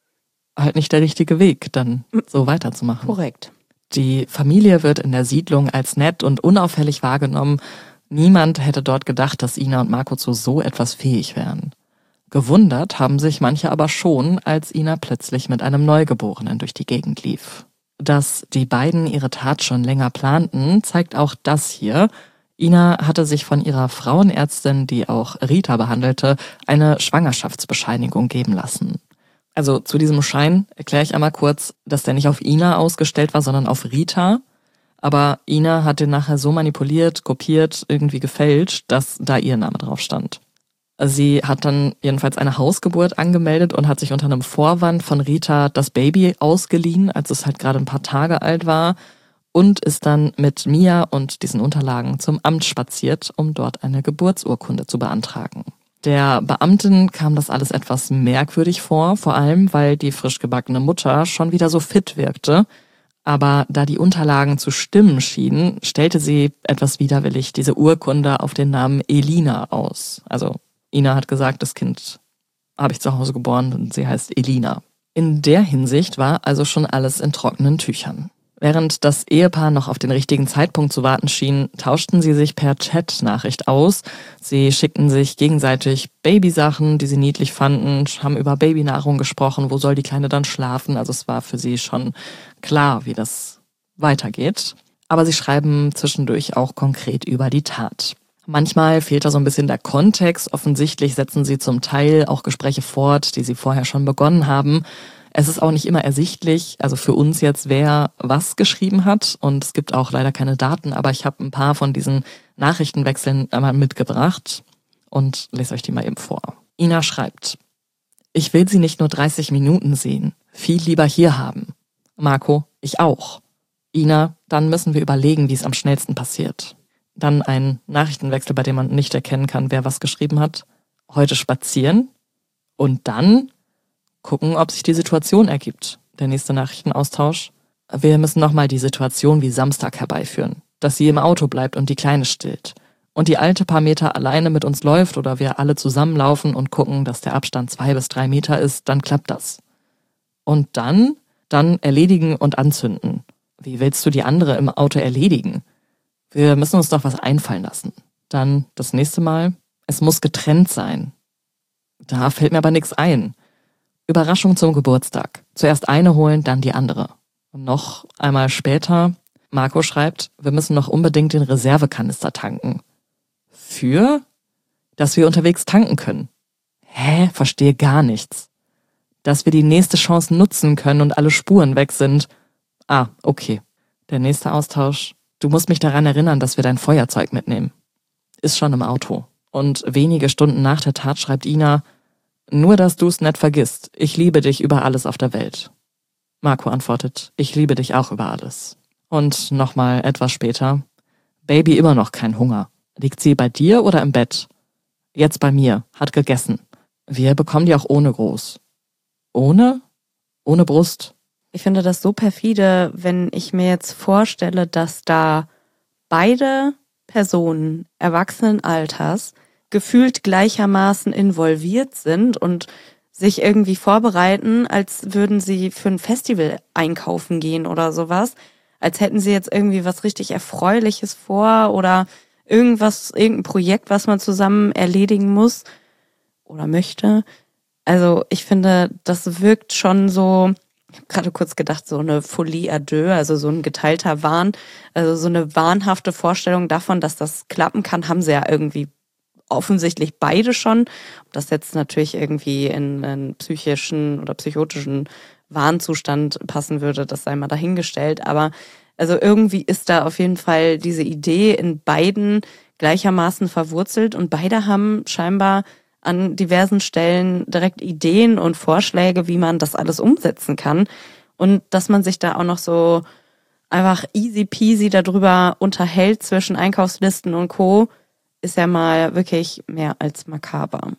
S1: halt nicht der richtige Weg, dann so weiterzumachen.
S3: Korrekt.
S1: Die Familie wird in der Siedlung als nett und unauffällig wahrgenommen. Niemand hätte dort gedacht, dass Ina und Marco zu so etwas fähig wären. Gewundert haben sich manche aber schon, als Ina plötzlich mit einem Neugeborenen durch die Gegend lief. Dass die beiden ihre Tat schon länger planten, zeigt auch das hier. Ina hatte sich von ihrer Frauenärztin, die auch Rita behandelte, eine Schwangerschaftsbescheinigung geben lassen. Also zu diesem Schein erkläre ich einmal kurz, dass der nicht auf Ina ausgestellt war, sondern auf Rita. Aber Ina hat den nachher so manipuliert, kopiert, irgendwie gefälscht, dass da ihr Name drauf stand. Sie hat dann jedenfalls eine Hausgeburt angemeldet und hat sich unter einem Vorwand von Rita das Baby ausgeliehen, als es halt gerade ein paar Tage alt war. Und ist dann mit Mia und diesen Unterlagen zum Amt spaziert, um dort eine Geburtsurkunde zu beantragen. Der Beamtin kam das alles etwas merkwürdig vor, vor allem, weil die frisch gebackene Mutter schon wieder so fit wirkte. Aber da die Unterlagen zu stimmen schienen, stellte sie etwas widerwillig diese Urkunde auf den Namen Elina aus. Also Ina hat gesagt, das Kind habe ich zu Hause geboren und sie heißt Elina. In der Hinsicht war also schon alles in trockenen Tüchern. Während das Ehepaar noch auf den richtigen Zeitpunkt zu warten schien, tauschten sie sich per Chat-Nachricht aus. Sie schickten sich gegenseitig Babysachen, die sie niedlich fanden, haben über Babynahrung gesprochen, wo soll die Kleine dann schlafen. Also es war für sie schon klar, wie das weitergeht. Aber sie schreiben zwischendurch auch konkret über die Tat. Manchmal fehlt da so ein bisschen der Kontext. Offensichtlich setzen sie zum Teil auch Gespräche fort, die sie vorher schon begonnen haben. Es ist auch nicht immer ersichtlich, also für uns jetzt, wer was geschrieben hat. Und es gibt auch leider keine Daten, aber ich habe ein paar von diesen Nachrichtenwechseln einmal mitgebracht und lese euch die mal eben vor. Ina schreibt: Ich will sie nicht nur dreißig Minuten sehen, viel lieber hier haben. Marco, ich auch. Ina, dann müssen wir überlegen, wie es am schnellsten passiert. Dann ein Nachrichtenwechsel, bei dem man nicht erkennen kann, wer was geschrieben hat. Heute spazieren und dann gucken, ob sich die Situation ergibt. Der nächste Nachrichtenaustausch. Wir müssen nochmal die Situation wie Samstag herbeiführen. Dass sie im Auto bleibt und die Kleine stillt. Und die Alte paar Meter alleine mit uns läuft oder wir alle zusammenlaufen und gucken, dass der Abstand zwei bis drei Meter ist, dann klappt das. Und dann, dann erledigen und anzünden. Wie willst du die andere im Auto erledigen? Wir müssen uns doch was einfallen lassen. Dann das nächste Mal. Es muss getrennt sein. Da fällt mir aber nichts ein. Überraschung zum Geburtstag. Zuerst eine holen, dann die andere. Und noch einmal später, Marco schreibt, wir müssen noch unbedingt den Reservekanister tanken. Für? Dass wir unterwegs tanken können. Hä? Verstehe gar nichts. Dass wir die nächste Chance nutzen können und alle Spuren weg sind. Ah, okay. Der nächste Austausch. Du musst mich daran erinnern, dass wir dein Feuerzeug mitnehmen. Ist schon im Auto. Und wenige Stunden nach der Tat schreibt Ina: Nur, dass du es nicht vergisst. Ich liebe dich über alles auf der Welt. Marco antwortet: Ich liebe dich auch über alles. Und nochmal etwas später: Baby immer noch kein Hunger. Liegt sie bei dir oder im Bett? Jetzt bei mir. Hat gegessen. Wir bekommen die auch ohne groß. Ohne? Ohne Brust.
S3: Ich finde das so perfide, wenn ich mir jetzt vorstelle, dass da beide Personen erwachsenen Alters gefühlt gleichermaßen involviert sind und sich irgendwie vorbereiten, als würden sie für ein Festival einkaufen gehen oder sowas. Als hätten sie jetzt irgendwie was richtig Erfreuliches vor oder irgendwas, irgendein Projekt, was man zusammen erledigen muss oder möchte. Also ich finde, das wirkt schon so Ich habe gerade kurz gedacht, so eine Folie à deux, also so ein geteilter Wahn, also so eine wahnhafte Vorstellung davon, dass das klappen kann, haben sie ja irgendwie offensichtlich beide schon. Ob das jetzt natürlich irgendwie in einen psychischen oder psychotischen Wahnzustand passen würde, das sei mal dahingestellt. Aber also irgendwie ist da auf jeden Fall diese Idee in beiden gleichermaßen verwurzelt und beide haben scheinbar an diversen Stellen direkt Ideen und Vorschläge, wie man das alles umsetzen kann. Und dass man sich da auch noch so einfach easy peasy darüber unterhält zwischen Einkaufslisten und Co., ist ja mal wirklich mehr als makaber.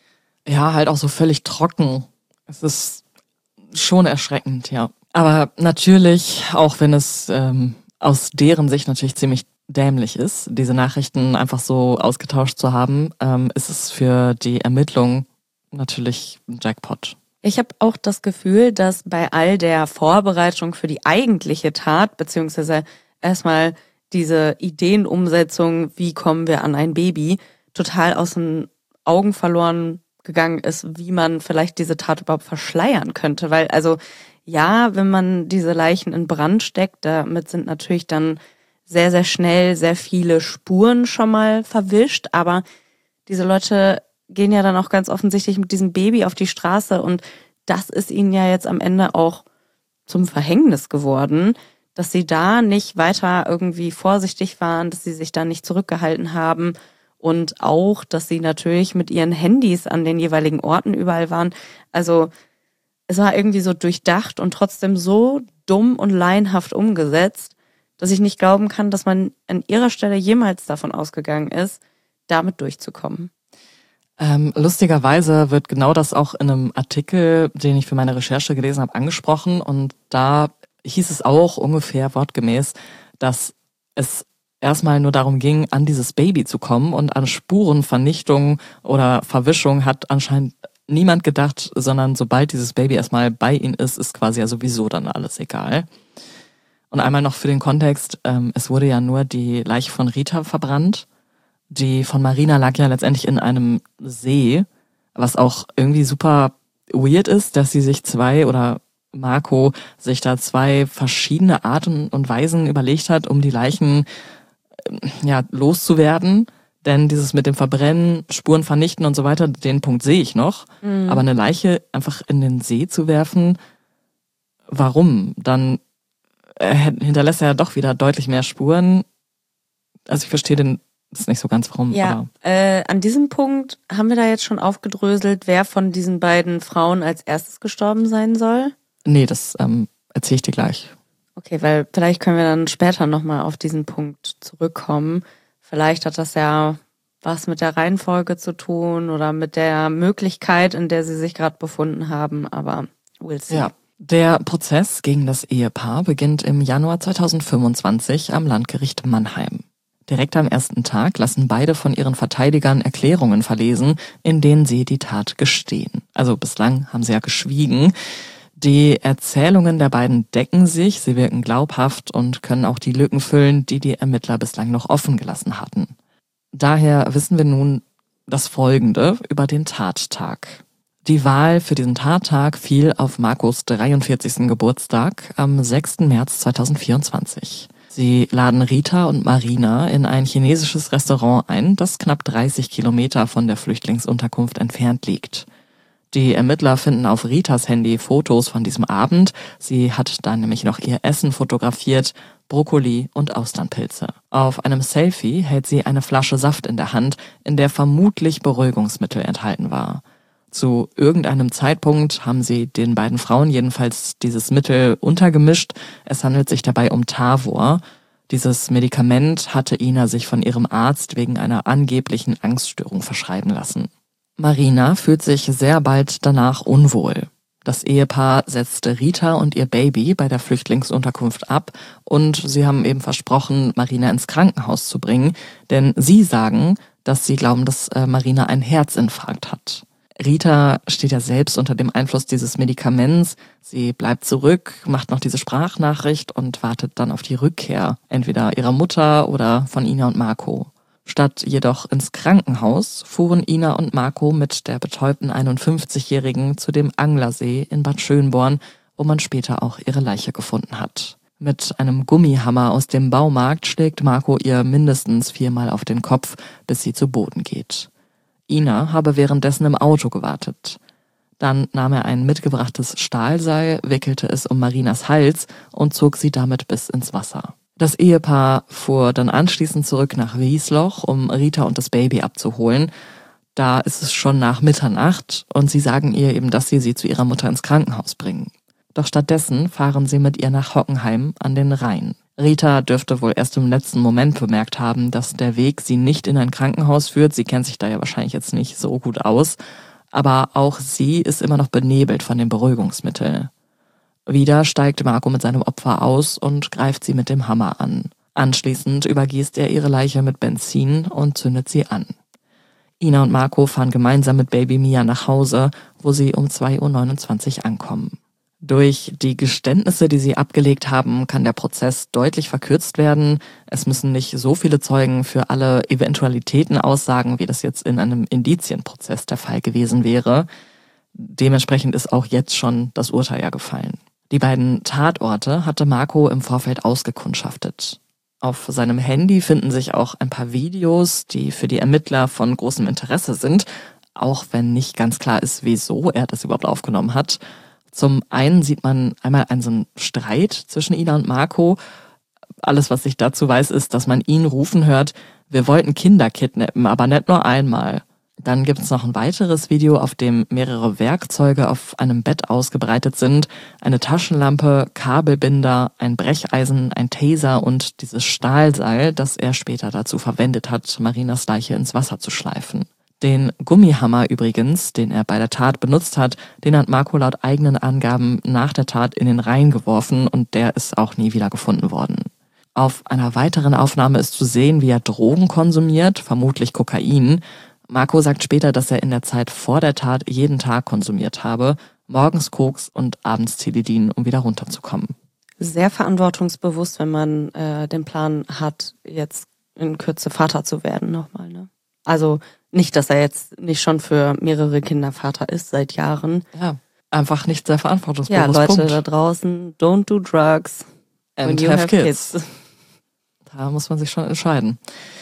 S1: Ja, halt auch so völlig trocken. Es ist schon erschreckend, ja. Aber natürlich, auch wenn es ähm, aus deren Sicht natürlich ziemlich dämlich ist, diese Nachrichten einfach so ausgetauscht zu haben, ähm, ist es für die Ermittlung natürlich ein Jackpot.
S3: Ich habe auch das Gefühl, dass bei all der Vorbereitung für die eigentliche Tat, beziehungsweise erstmal diese Ideenumsetzung, wie kommen wir an ein Baby, total aus den Augen verloren gegangen ist, wie man vielleicht diese Tat überhaupt verschleiern könnte. Weil also ja, wenn man diese Leichen in Brand steckt, damit sind natürlich dann sehr, sehr schnell sehr viele Spuren schon mal verwischt. Aber diese Leute gehen ja dann auch ganz offensichtlich mit diesem Baby auf die Straße und das ist ihnen ja jetzt am Ende auch zum Verhängnis geworden, dass sie da nicht weiter irgendwie vorsichtig waren, dass sie sich da nicht zurückgehalten haben und auch, dass sie natürlich mit ihren Handys an den jeweiligen Orten überall waren. Also es war irgendwie so durchdacht und trotzdem so dumm und laienhaft umgesetzt, dass ich nicht glauben kann, dass man an ihrer Stelle jemals davon ausgegangen ist, damit durchzukommen.
S1: Ähm, lustigerweise wird genau das auch in einem Artikel, den ich für meine Recherche gelesen habe, angesprochen und da hieß es auch ungefähr wortgemäß, dass es erstmal nur darum ging, an dieses Baby zu kommen und an Spurenvernichtung oder Verwischung hat anscheinend niemand gedacht, sondern sobald dieses Baby erstmal bei ihnen ist, ist quasi ja sowieso dann alles egal. Und einmal noch für den Kontext, ähm, es wurde ja nur die Leiche von Rita verbrannt. Die von Marina lag ja letztendlich in einem See, was auch irgendwie super weird ist, dass sie sich zwei oder Marco sich da zwei verschiedene Arten und Weisen überlegt hat, um die Leichen ja loszuwerden. Denn dieses mit dem Verbrennen, Spuren vernichten und so weiter, den Punkt sehe ich noch. Mhm. Aber eine Leiche einfach in den See zu werfen, warum? Dann hinterlässt er ja doch wieder deutlich mehr Spuren. Also ich verstehe den das nicht so ganz warum.
S3: Ja, äh, an diesem Punkt haben wir da jetzt schon aufgedröselt, wer von diesen beiden Frauen als erstes gestorben sein soll?
S1: Nee, das ähm, erzähle ich dir gleich.
S3: Okay, weil vielleicht können wir dann später nochmal auf diesen Punkt zurückkommen. Vielleicht hat das ja was mit der Reihenfolge zu tun oder mit der Möglichkeit, in der sie sich gerade befunden haben, aber we'll see.
S1: Ja. Der Prozess gegen das Ehepaar beginnt im Januar zweitausendfünfundzwanzig am Landgericht Mannheim. Direkt am ersten Tag lassen beide von ihren Verteidigern Erklärungen verlesen, in denen sie die Tat gestehen. Also bislang haben sie ja geschwiegen. Die Erzählungen der beiden decken sich, sie wirken glaubhaft und können auch die Lücken füllen, die die Ermittler bislang noch offen gelassen hatten. Daher wissen wir nun das Folgende über den Tattag. Die Wahl für diesen Tattag fiel auf Marcos dreiundvierzigsten Geburtstag am sechsten März zweitausendvierundzwanzig. Sie laden Rita und Marina in ein chinesisches Restaurant ein, das knapp dreißig Kilometer von der Flüchtlingsunterkunft entfernt liegt. Die Ermittler finden auf Ritas Handy Fotos von diesem Abend. Sie hat dann nämlich noch ihr Essen fotografiert, Brokkoli und Austernpilze. Auf einem Selfie hält sie eine Flasche Saft in der Hand, in der vermutlich Beruhigungsmittel enthalten war. Zu irgendeinem Zeitpunkt haben sie den beiden Frauen jedenfalls dieses Mittel untergemischt. Es handelt sich dabei um Tavor. Dieses Medikament hatte Ina sich von ihrem Arzt wegen einer angeblichen Angststörung verschreiben lassen. Marina fühlt sich sehr bald danach unwohl. Das Ehepaar setzte Rita und ihr Baby bei der Flüchtlingsunterkunft ab und sie haben eben versprochen, Marina ins Krankenhaus zu bringen, denn sie sagen, dass sie glauben, dass Marina einen Herzinfarkt hat. Rita steht ja selbst unter dem Einfluss dieses Medikaments. Sie bleibt zurück, macht noch diese Sprachnachricht und wartet dann auf die Rückkehr, entweder ihrer Mutter oder von Ina und Marco. Statt jedoch ins Krankenhaus fuhren Ina und Marco mit der betäubten einundfünfzigjährigen zu dem Anglersee in Bad Schönborn, wo man später auch ihre Leiche gefunden hat. Mit einem Gummihammer aus dem Baumarkt schlägt Marco ihr mindestens viermal auf den Kopf, bis sie zu Boden geht. Ina habe währenddessen im Auto gewartet. Dann nahm er ein mitgebrachtes Stahlseil, wickelte es um Marinas Hals und zog sie damit bis ins Wasser. Das Ehepaar fuhr dann anschließend zurück nach Wiesloch, um Rita und das Baby abzuholen. Da ist es schon nach Mitternacht und sie sagen ihr eben, dass sie sie zu ihrer Mutter ins Krankenhaus bringen. Doch stattdessen fahren sie mit ihr nach Hockenheim an den Rhein. Rita dürfte wohl erst im letzten Moment bemerkt haben, dass der Weg sie nicht in ein Krankenhaus führt. Sie kennt sich da ja wahrscheinlich jetzt nicht so gut aus. Aber auch sie ist immer noch benebelt von dem Beruhigungsmittel. Wieder steigt Marco mit seinem Opfer aus und greift sie mit dem Hammer an. Anschließend übergießt er ihre Leiche mit Benzin und zündet sie an. Ina und Marco fahren gemeinsam mit Baby Mia nach Hause, wo sie um zwei Uhr neunundzwanzig ankommen. Durch die Geständnisse, die sie abgelegt haben, kann der Prozess deutlich verkürzt werden. Es müssen nicht so viele Zeugen für alle Eventualitäten aussagen, wie das jetzt in einem Indizienprozess der Fall gewesen wäre. Dementsprechend ist auch jetzt schon das Urteil ja gefallen. Die beiden Tatorte hatte Marco im Vorfeld ausgekundschaftet. Auf seinem Handy finden sich auch ein paar Videos, die für die Ermittler von großem Interesse sind, auch wenn nicht ganz klar ist, wieso er das überhaupt aufgenommen hat. Zum einen sieht man einmal einen so einen Streit zwischen Ina und Marco. Alles, was ich dazu weiß, ist, dass man ihn rufen hört, wir wollten Kinder kidnappen, aber nicht nur einmal. Dann gibt es noch ein weiteres Video, auf dem mehrere Werkzeuge auf einem Bett ausgebreitet sind. Eine Taschenlampe, Kabelbinder, ein Brecheisen, ein Taser und dieses Stahlseil, das er später dazu verwendet hat, Marinas Leiche ins Wasser zu schleifen. Den Gummihammer übrigens, den er bei der Tat benutzt hat, den hat Marco laut eigenen Angaben nach der Tat in den Rhein geworfen und der ist auch nie wieder gefunden worden. Auf einer weiteren Aufnahme ist zu sehen, wie er Drogen konsumiert, vermutlich Kokain. Marco sagt später, dass er in der Zeit vor der Tat jeden Tag konsumiert habe, morgens Koks und abends Tilidin, um wieder runterzukommen.
S3: Sehr verantwortungsbewusst, wenn man äh, den Plan hat, jetzt in Kürze Vater zu werden nochmal, ne? Also nicht, dass er jetzt nicht schon für mehrere Kinder Vater ist seit Jahren.
S1: Ja, einfach nicht sehr verantwortungsbewusst.
S3: Ja, Leute
S1: Punkt.
S3: da draußen, don't do drugs
S1: and
S3: when you
S1: have,
S3: have
S1: kids.
S3: kids.
S1: Da muss man sich schon entscheiden.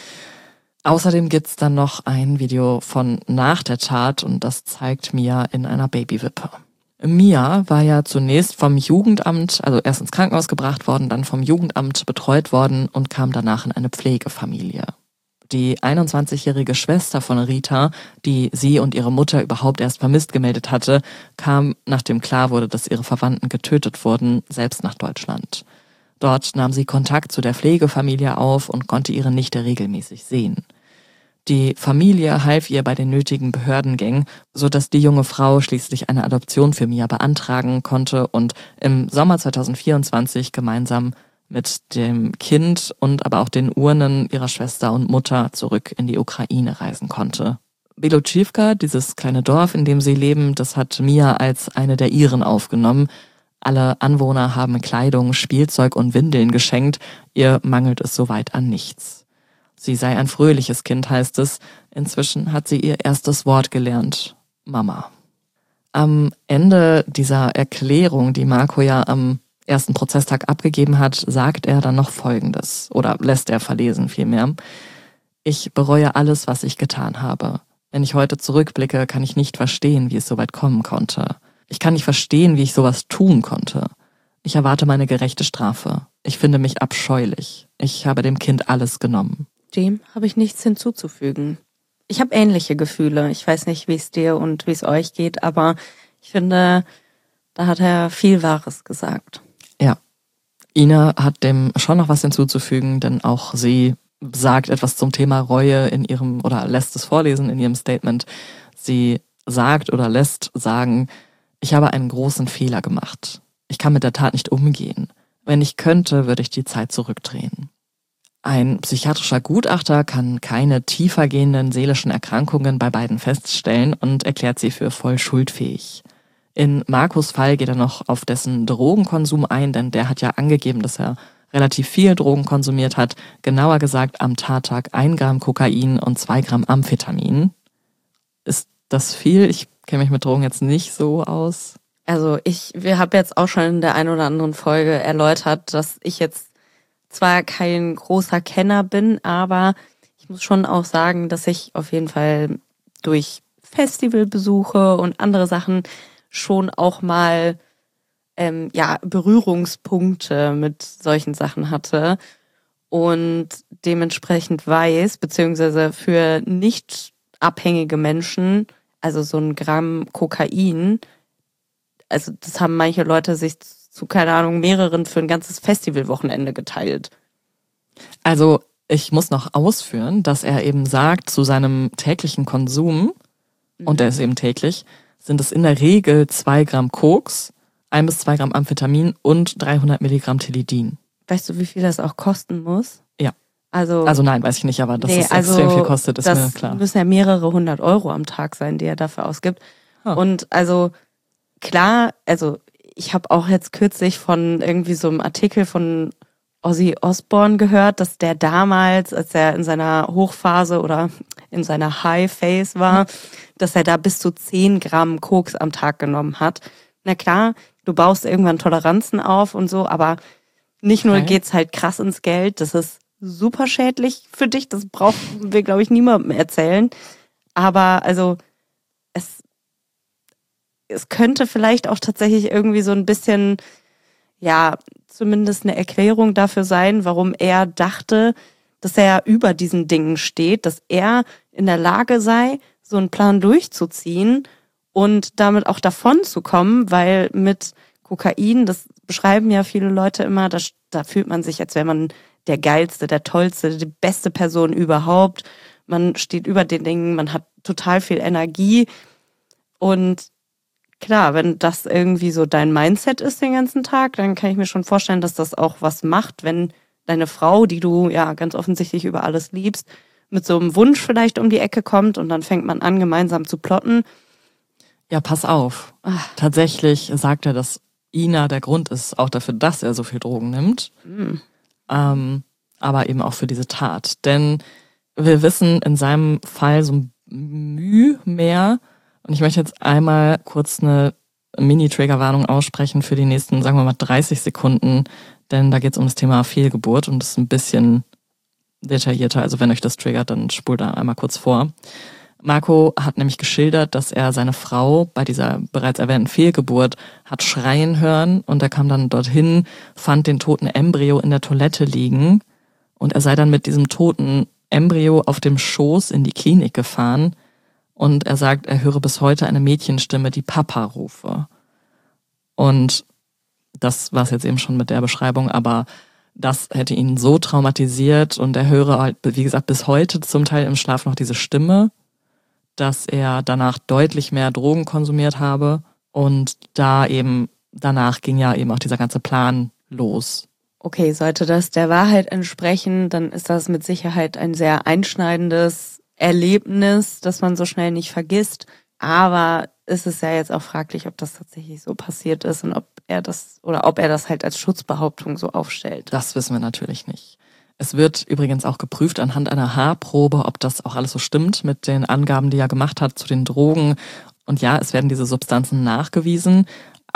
S1: Außerdem gibt's dann noch ein Video von nach der Tat und das zeigt Mia in einer Babywippe. Mia war ja zunächst vom Jugendamt, also erst ins Krankenhaus gebracht worden, dann vom Jugendamt betreut worden und kam danach in eine Pflegefamilie. Die einundzwanzigjährige Schwester von Rita, die sie und ihre Mutter überhaupt erst vermisst gemeldet hatte, kam, nachdem klar wurde, dass ihre Verwandten getötet wurden, selbst nach Deutschland. Dort nahm sie Kontakt zu der Pflegefamilie auf und konnte ihre Nichte regelmäßig sehen. Die Familie half ihr bei den nötigen Behördengängen, sodass die junge Frau schließlich eine Adoption für Mia beantragen konnte und im Sommer zweitausendvierundzwanzig gemeinsam mit dem Kind und aber auch den Urnen ihrer Schwester und Mutter zurück in die Ukraine reisen konnte. Belochivka, dieses kleine Dorf, in dem sie leben, das hat Mia als eine der ihren aufgenommen. Alle Anwohner haben Kleidung, Spielzeug und Windeln geschenkt, ihr mangelt es soweit an nichts. Sie sei ein fröhliches Kind, heißt es. Inzwischen hat sie ihr erstes Wort gelernt, Mama. Am Ende dieser Erklärung, die Marco ja am ersten Prozesstag abgegeben hat, sagt er dann noch Folgendes, oder lässt er verlesen vielmehr. Ich bereue alles, was ich getan habe. Wenn ich heute zurückblicke, kann ich nicht verstehen, wie es so weit kommen konnte. Ich kann nicht verstehen, wie ich sowas tun konnte. Ich erwarte meine gerechte Strafe. Ich finde mich abscheulich. Ich habe dem Kind alles genommen.
S3: Dem habe ich nichts hinzuzufügen. Ich habe ähnliche Gefühle. Ich weiß nicht, wie es dir und wie es euch geht, aber ich finde, da hat er viel Wahres gesagt.
S1: Ja, Ina hat dem schon noch was hinzuzufügen, denn auch sie sagt etwas zum Thema Reue in ihrem, oder lässt es vorlesen in ihrem Statement. Sie sagt oder lässt sagen, ich habe einen großen Fehler gemacht. Ich kann mit der Tat nicht umgehen. Wenn ich könnte, würde ich die Zeit zurückdrehen. Ein psychiatrischer Gutachter kann keine tiefergehenden seelischen Erkrankungen bei beiden feststellen und erklärt sie für voll schuldfähig. In Marcos Fall geht er noch auf dessen Drogenkonsum ein, denn der hat ja angegeben, dass er relativ viel Drogen konsumiert hat. Genauer gesagt am Tattag ein Gramm Kokain und zwei Gramm Amphetamin. Ist das viel? Ich kenne mich mit Drogen jetzt nicht so aus.
S3: Also ich, wir haben jetzt auch schon in der einen oder anderen Folge erläutert, dass ich jetzt zwar kein großer Kenner bin, aber ich muss schon auch sagen, dass ich auf jeden Fall durch Festivalbesuche und andere Sachen schon auch mal ähm, ja Berührungspunkte mit solchen Sachen hatte und dementsprechend weiß, beziehungsweise für nicht abhängige Menschen, also so ein Gramm Kokain, also das haben manche Leute sich zu, keine Ahnung, mehreren für ein ganzes Festivalwochenende geteilt.
S1: Also ich muss noch ausführen, dass er eben sagt, zu seinem täglichen Konsum, mhm. und der ist eben täglich, sind es in der Regel zwei Gramm Koks, ein bis zwei Gramm Amphetamin und dreihundert Milligramm Tilidin.
S3: Weißt du, wie viel das auch kosten muss?
S1: Ja.
S3: Also,
S1: also nein, weiß ich nicht, aber dass
S3: nee,
S1: es
S3: also
S1: extrem viel kostet, ist
S3: das
S1: mir klar.
S3: Das müssen ja mehrere hundert Euro am Tag sein, die er dafür ausgibt. Oh. Und also klar, also ich habe auch jetzt kürzlich von irgendwie so einem Artikel von Ozzy Osbourne gehört, dass der damals, als er in seiner Hochphase oder in seiner High-Phase war, dass er da bis zu zehn Gramm Koks am Tag genommen hat. Na klar, du baust irgendwann Toleranzen auf und so, aber nicht nur okay. geht's halt krass ins Geld, das ist super schädlich für dich, das brauchen wir, glaube ich, niemandem erzählen. Aber also es, es könnte vielleicht auch tatsächlich irgendwie so ein bisschen, ja, zumindest eine Erklärung dafür sein, warum er dachte, dass er über diesen Dingen steht, dass er in der Lage sei, so einen Plan durchzuziehen und damit auch davon zu kommen, weil mit Kokain, das beschreiben ja viele Leute immer, da, da fühlt man sich, als wäre man der Geilste, der Tollste, die beste Person überhaupt. Man steht über den Dingen, man hat total viel Energie und klar, wenn das irgendwie so dein Mindset ist den ganzen Tag, dann kann ich mir schon vorstellen, dass das auch was macht, wenn deine Frau, die du ja ganz offensichtlich über alles liebst, mit so einem Wunsch vielleicht um die Ecke kommt und dann fängt man an, gemeinsam zu plotten.
S1: Ja, pass auf. Ach. Tatsächlich sagt er, dass Ina der Grund ist, auch dafür, dass er so viel Drogen nimmt. Mhm. Ähm, aber eben auch für diese Tat. Denn wir wissen in seinem Fall so ein Mühe mehr. Und ich möchte jetzt einmal kurz eine Mini-Triggerwarnung aussprechen für die nächsten, sagen wir mal, dreißig Sekunden. Denn da geht es um das Thema Fehlgeburt und das ist ein bisschen detaillierter. Also wenn euch das triggert, dann spult da einmal kurz vor. Marco hat nämlich geschildert, dass er seine Frau bei dieser bereits erwähnten Fehlgeburt hat schreien hören und er kam dann dorthin, fand den toten Embryo in der Toilette liegen und er sei dann mit diesem toten Embryo auf dem Schoß in die Klinik gefahren und er sagt, er höre bis heute eine Mädchenstimme, die Papa rufe. Und das war es jetzt eben schon mit der Beschreibung, aber das hätte ihn so traumatisiert und er höre halt, wie gesagt, bis heute zum Teil im Schlaf noch diese Stimme, dass er danach deutlich mehr Drogen konsumiert habe und da eben, danach ging ja eben auch dieser ganze Plan los.
S3: Okay, sollte das der Wahrheit entsprechen, dann ist das mit Sicherheit ein sehr einschneidendes Erlebnis, das man so schnell nicht vergisst. Aber es ist ja jetzt auch fraglich, ob das tatsächlich so passiert ist und ob er das oder ob er das halt als Schutzbehauptung so aufstellt.
S1: Das wissen wir natürlich nicht. Es wird übrigens auch geprüft anhand einer Haarprobe, ob das auch alles so stimmt mit den Angaben, die er gemacht hat zu den Drogen. Und ja, es werden diese Substanzen nachgewiesen,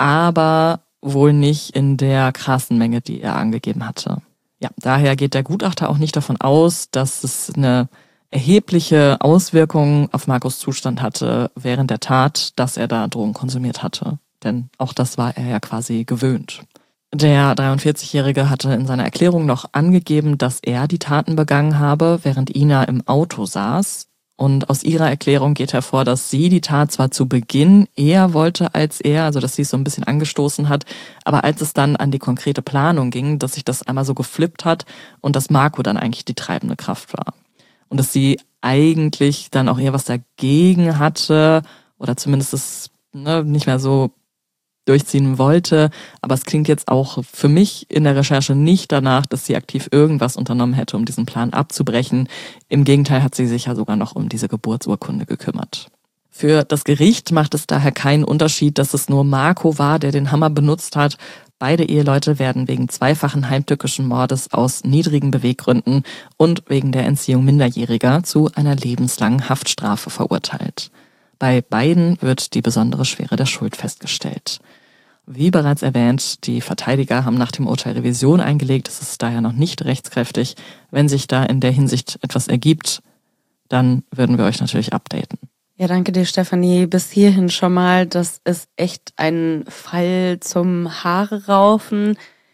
S1: aber wohl nicht in der krassen Menge, die er angegeben hatte. Ja, daher geht der Gutachter auch nicht davon aus, dass es eine erhebliche Auswirkung auf Marcos Zustand hatte während der Tat, dass er da Drogen konsumiert hatte. Denn auch das war er ja quasi gewöhnt. Der dreiundvierzigjährige hatte in seiner Erklärung noch angegeben, dass er die Taten begangen habe, während Ina im Auto saß. Und aus ihrer Erklärung geht hervor, dass sie die Tat zwar zu Beginn eher wollte als er, also dass sie es so ein bisschen angestoßen hat, aber als es dann an die konkrete Planung ging, dass sich das einmal so geflippt hat und dass Marco dann eigentlich die treibende Kraft war. Und dass sie eigentlich dann auch eher was dagegen hatte oder zumindest es ne, nicht mehr so durchziehen wollte, aber es klingt jetzt auch für mich in der Recherche nicht danach, dass sie aktiv irgendwas unternommen hätte, um diesen Plan abzubrechen. Im Gegenteil hat sie sich ja sogar noch um diese Geburtsurkunde gekümmert. Für das Gericht macht es daher keinen Unterschied, dass es nur Marco war, der den Hammer benutzt hat. Beide Eheleute werden wegen zweifachen heimtückischen Mordes aus niedrigen Beweggründen und wegen der Entziehung Minderjähriger zu einer lebenslangen Haftstrafe verurteilt. Bei beiden wird die besondere Schwere der Schuld festgestellt. Wie bereits erwähnt, die Verteidiger haben nach dem Urteil Revision eingelegt. Es ist daher noch nicht rechtskräftig. Wenn sich da in der Hinsicht etwas ergibt, dann würden wir euch natürlich updaten.
S3: Ja, danke dir, Stefanie. Bis hierhin schon mal. Das ist echt ein Fall zum Haare raufen.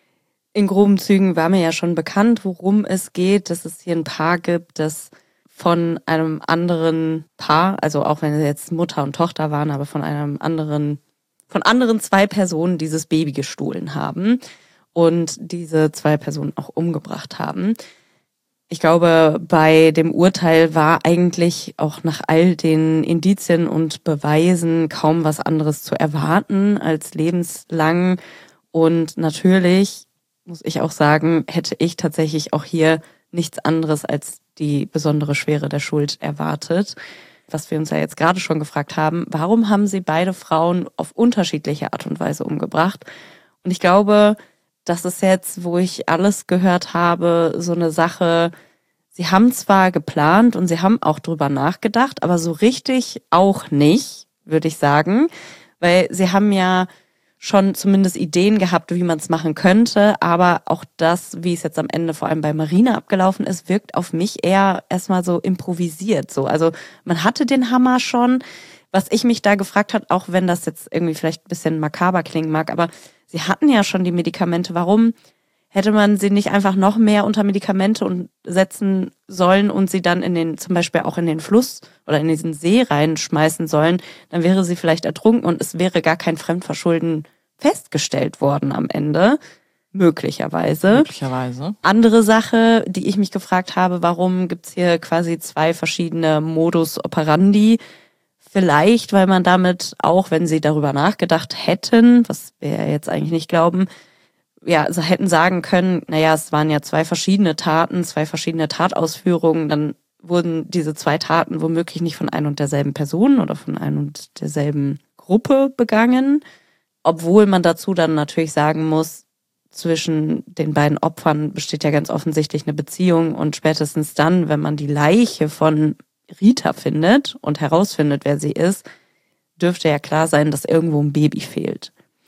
S3: In groben Zügen war mir ja schon bekannt, worum es geht, dass es hier ein Paar gibt, das von einem anderen Paar, also auch wenn es jetzt Mutter und Tochter waren, aber von einem anderen, von anderen zwei Personen dieses Baby gestohlen haben und diese zwei Personen auch umgebracht haben. Ich glaube, bei dem Urteil war eigentlich auch nach all den Indizien und Beweisen kaum was anderes zu erwarten als lebenslang. Und natürlich, muss ich auch sagen, hätte ich tatsächlich auch hier nichts anderes als die besondere Schwere der Schuld erwartet. Was wir uns ja jetzt gerade schon gefragt haben, warum haben sie beide Frauen auf unterschiedliche Art und Weise umgebracht? Und ich glaube, das ist jetzt, wo ich alles gehört habe, so eine Sache, sie haben zwar geplant und sie haben auch drüber nachgedacht, aber so richtig auch nicht, würde ich sagen, weil sie haben ja schon zumindest Ideen gehabt, wie man es machen könnte, aber auch das, wie es jetzt am Ende vor allem bei Marina abgelaufen ist, wirkt auf mich eher erstmal so improvisiert. So, also man hatte den Hammer schon. Was ich mich da gefragt habe, auch wenn das jetzt irgendwie vielleicht ein bisschen makaber klingen mag, aber sie hatten ja schon die Medikamente. Warum hätte man sie nicht einfach noch mehr unter Medikamente und setzen sollen und sie dann in den, zum Beispiel auch in den Fluss oder in diesen See reinschmeißen sollen? Dann wäre sie vielleicht ertrunken und es wäre gar kein Fremdverschulden festgestellt worden am Ende. Möglicherweise.
S1: Möglicherweise.
S3: Andere Sache, die ich mich gefragt habe, warum gibt's hier quasi zwei verschiedene Modus operandi? Vielleicht, weil man damit auch, wenn sie darüber nachgedacht hätten, was wir ja jetzt eigentlich nicht glauben, ja, also hätten sagen können, naja, es waren ja zwei verschiedene Taten, zwei verschiedene Tatausführungen, dann wurden diese zwei Taten womöglich nicht von ein und derselben Person oder von ein und derselben Gruppe begangen, obwohl man dazu dann natürlich sagen muss, zwischen den beiden Opfern besteht ja ganz offensichtlich eine Beziehung und spätestens dann, wenn man die Leiche von Rita findet und herausfindet, wer sie ist, dürfte ja klar sein, dass irgendwo ein Baby fehlt.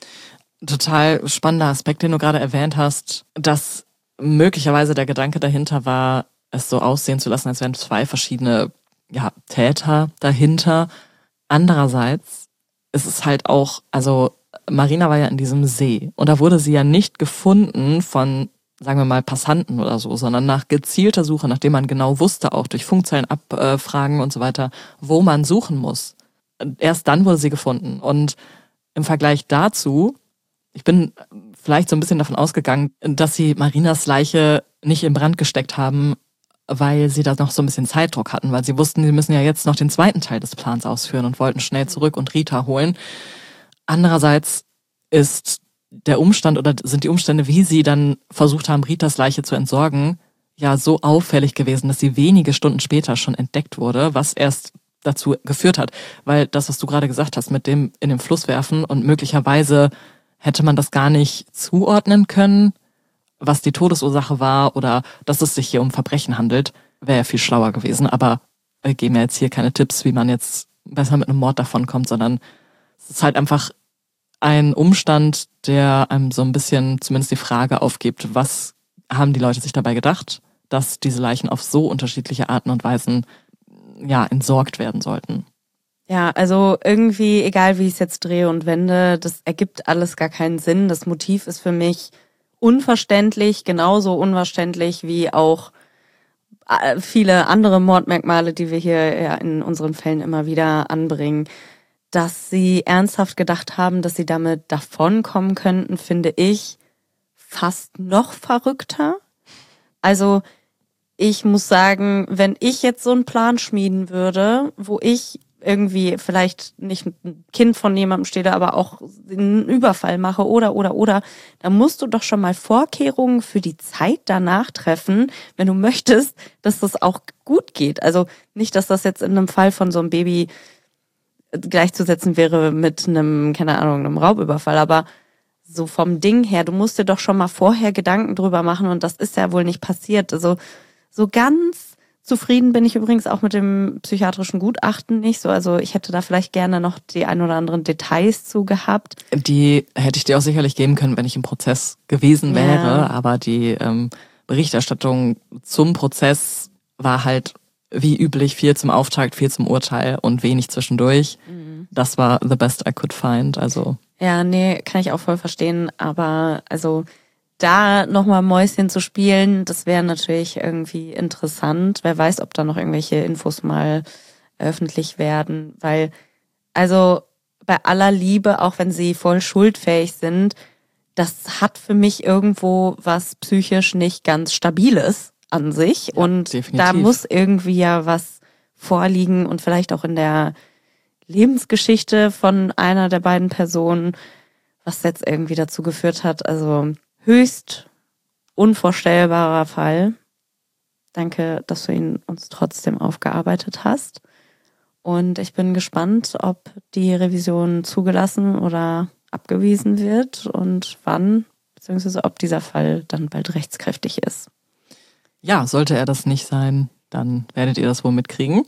S1: Total spannender Aspekt, den du gerade erwähnt hast, dass möglicherweise der Gedanke dahinter war, es so aussehen zu lassen, als wären zwei verschiedene ja, Täter dahinter. Andererseits ist es halt auch, also Marina war ja in diesem See und da wurde sie ja nicht gefunden von, sagen wir mal, Passanten oder so, sondern nach gezielter Suche, nachdem man genau wusste, auch durch Funkzellen abfragen und so weiter, wo man suchen muss. Erst dann wurde sie gefunden. Und im Vergleich dazu, ich bin vielleicht so ein bisschen davon ausgegangen, dass sie Marinas Leiche nicht in Brand gesteckt haben, weil sie da noch so ein bisschen Zeitdruck hatten, weil sie wussten, sie müssen ja jetzt noch den zweiten Teil des Plans ausführen und wollten schnell zurück und Rita holen. Andererseits ist der Umstand oder sind die Umstände, wie sie dann versucht haben, Ritas Leiche zu entsorgen, ja so auffällig gewesen, dass sie wenige Stunden später schon entdeckt wurde, was erst dazu geführt hat. Weil das, was du gerade gesagt hast, mit dem in den Fluss werfen und möglicherweise hätte man das gar nicht zuordnen können, was die Todesursache war oder dass es sich hier um Verbrechen handelt, wäre ja viel schlauer gewesen. Aber wir geben ja jetzt hier keine Tipps, wie man jetzt besser mit einem Mord davonkommt, sondern es ist halt einfach ein Umstand, der einem so ein bisschen zumindest die Frage aufgibt, was haben die Leute sich dabei gedacht, dass diese Leichen auf so unterschiedliche Arten und Weisen ja entsorgt werden sollten.
S3: Ja, also irgendwie, egal wie ich es jetzt drehe und wende, das ergibt alles gar keinen Sinn. Das Motiv ist für mich unverständlich, genauso unverständlich wie auch viele andere Mordmerkmale, die wir hier ja in unseren Fällen immer wieder anbringen. Dass sie ernsthaft gedacht haben, dass sie damit davonkommen könnten, finde ich fast noch verrückter. Also ich muss sagen, wenn ich jetzt so einen Plan schmieden würde, wo ich irgendwie vielleicht nicht ein Kind von jemandem stehle, aber auch einen Überfall mache oder, oder, oder, dann musst du doch schon mal Vorkehrungen für die Zeit danach treffen, wenn du möchtest, dass das auch gut geht. Also nicht, dass das jetzt in einem Fall von so einem Baby gleichzusetzen wäre mit einem, keine Ahnung, einem Raubüberfall, aber so vom Ding her, du musst dir doch schon mal vorher Gedanken drüber machen und das ist ja wohl nicht passiert. Also so ganz zufrieden bin ich übrigens auch mit dem psychiatrischen Gutachten nicht so. Also ich hätte da vielleicht gerne noch die ein oder anderen Details zu gehabt.
S1: Die hätte ich dir auch sicherlich geben können, wenn ich im Prozess gewesen wäre. Ja. Aber die ähm, Berichterstattung zum Prozess war halt wie üblich viel zum Auftakt, viel zum Urteil und wenig zwischendurch. Mhm. Das war the best I could find. Also
S3: ja, nee, kann ich auch voll verstehen. Aber also da nochmal Mäuschen zu spielen, das wäre natürlich irgendwie interessant. Wer weiß, ob da noch irgendwelche Infos mal öffentlich werden. Weil, also bei aller Liebe, auch wenn sie voll schuldfähig sind, das hat für mich irgendwo was psychisch nicht ganz Stabiles an sich. Ja, und definitiv. Da muss irgendwie ja was vorliegen und vielleicht auch in der Lebensgeschichte von einer der beiden Personen, was jetzt irgendwie dazu geführt hat. Also höchst unvorstellbarer Fall. Danke, dass du ihn uns trotzdem aufgearbeitet hast. Und ich bin gespannt, ob die Revision zugelassen oder abgewiesen wird und wann, beziehungsweise ob dieser Fall dann bald rechtskräftig ist.
S1: Ja, sollte er das nicht sein, dann werdet ihr das wohl mitkriegen.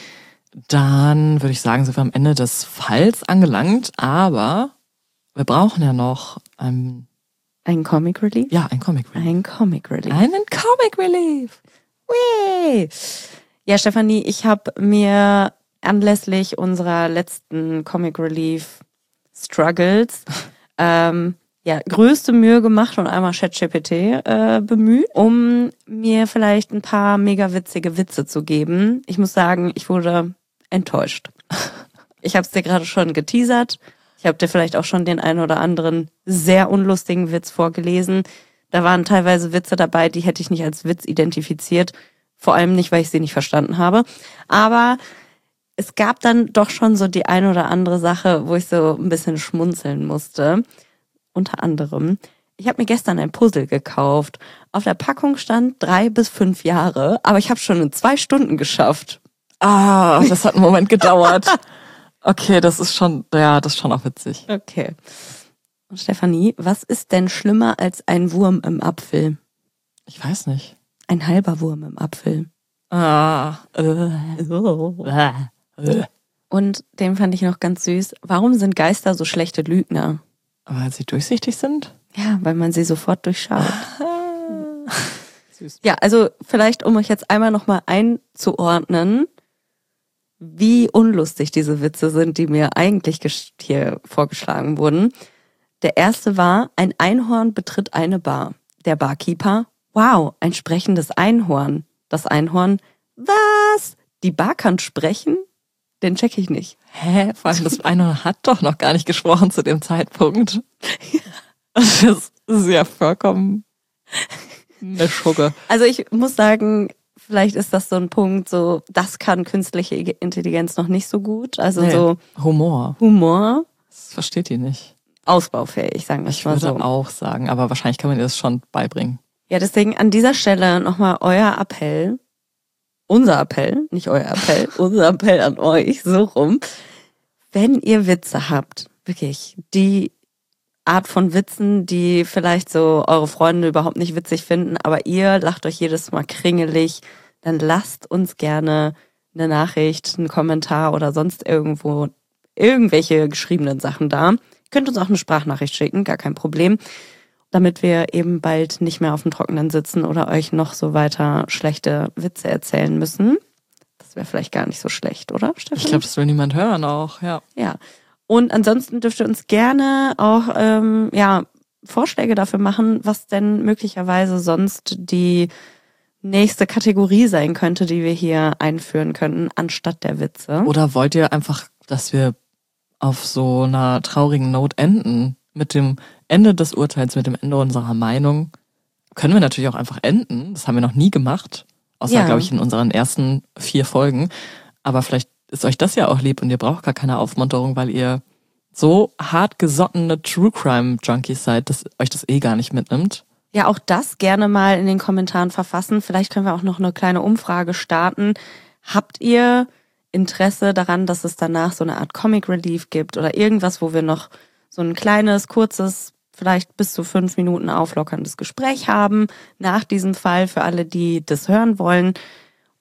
S1: Dann würde ich sagen, sind wir am Ende des Falls angelangt, aber wir brauchen ja noch ein
S3: Ein Comic Relief?
S1: Ja, ein Comic Relief.
S3: Ein Comic Relief.
S1: Einen Comic Relief.
S3: Whee! Ja, Stefanie, ich habe mir anlässlich unserer letzten Comic Relief Struggles ähm, ja, größte Mühe gemacht und einmal ChatGPT äh, bemüht, um mir vielleicht ein paar mega witzige Witze zu geben. Ich muss sagen, ich wurde enttäuscht. Ich habe es dir gerade schon geteasert. Ich habe dir vielleicht auch schon den einen oder anderen sehr unlustigen Witz vorgelesen. Da waren teilweise Witze dabei, die hätte ich nicht als Witz identifiziert. Vor allem nicht, weil ich sie nicht verstanden habe. Aber es gab dann doch schon so die eine oder andere Sache, wo ich so ein bisschen schmunzeln musste. Unter anderem, ich habe mir gestern ein Puzzle gekauft. Auf der Packung stand drei bis fünf Jahre, aber ich habe schon in zwei Stunden geschafft.
S1: Ah, das hat einen Moment gedauert. Okay, das ist schon, ja, das ist schon auch witzig.
S3: Okay. Und Stefanie, was ist denn schlimmer als ein Wurm im Apfel?
S1: Ich weiß nicht.
S3: Ein halber Wurm im Apfel.
S1: Ah.
S3: Und den fand ich noch ganz süß. Warum sind Geister so schlechte Lügner?
S1: Weil sie durchsichtig sind?
S3: Ja, weil man sie sofort durchschaut. Süß. Ja, also vielleicht, um euch jetzt einmal nochmal einzuordnen, wie unlustig diese Witze sind, die mir eigentlich hier vorgeschlagen wurden. Der erste war, ein Einhorn betritt eine Bar. Der Barkeeper, wow, ein sprechendes Einhorn. Das Einhorn, was? Die Bar kann sprechen? Den check ich nicht.
S1: Hä? Vor allem das Einhorn hat doch noch gar nicht gesprochen zu dem Zeitpunkt. Das ist ja vollkommen eine Schugge.
S3: Also ich muss sagen, vielleicht ist das so ein Punkt, so das kann künstliche Intelligenz noch nicht so gut. Also nee, so
S1: Humor.
S3: Humor.
S1: Das versteht die nicht.
S3: Ausbaufähig, sagen wir
S1: ich
S3: mal so.
S1: Ich würde auch sagen, aber wahrscheinlich kann man ihr das schon beibringen.
S3: Ja, deswegen an dieser Stelle nochmal euer Appell. Unser Appell, nicht euer Appell, unser Appell an euch, so rum. Wenn ihr Witze habt, wirklich, die Art von Witzen, die vielleicht so eure Freunde überhaupt nicht witzig finden, aber ihr lacht euch jedes Mal kringelig, dann lasst uns gerne eine Nachricht, einen Kommentar oder sonst irgendwo irgendwelche geschriebenen Sachen da. Ihr könnt uns auch eine Sprachnachricht schicken, gar kein Problem, damit wir eben bald nicht mehr auf dem Trockenen sitzen oder euch noch so weiter schlechte Witze erzählen müssen. Das wäre vielleicht gar nicht so schlecht, oder, Stefan?
S1: Ich glaube, das will niemand hören auch, ja.
S3: Ja. Und ansonsten dürft ihr uns gerne auch ähm, ja, Vorschläge dafür machen, was denn möglicherweise sonst die nächste Kategorie sein könnte, die wir hier einführen könnten, anstatt der Witze.
S1: Oder wollt ihr einfach, dass wir auf so einer traurigen Note enden? Mit dem Ende des Urteils, mit dem Ende unserer Meinung können wir natürlich auch einfach enden. Das haben wir noch nie gemacht. Außer, ja. glaube ich, in unseren ersten vier Folgen. Aber vielleicht ist euch das ja auch lieb und ihr braucht gar keine Aufmunterung, weil ihr so hart gesottene True-Crime-Junkies seid, dass euch das eh gar nicht mitnimmt.
S3: Ja, auch das gerne mal in den Kommentaren verfassen. Vielleicht können wir auch noch eine kleine Umfrage starten. Habt ihr Interesse daran, dass es danach so eine Art Comic Relief gibt oder irgendwas, wo wir noch so ein kleines, kurzes, vielleicht bis zu fünf Minuten auflockerndes Gespräch haben nach diesem Fall für alle, die das hören wollen?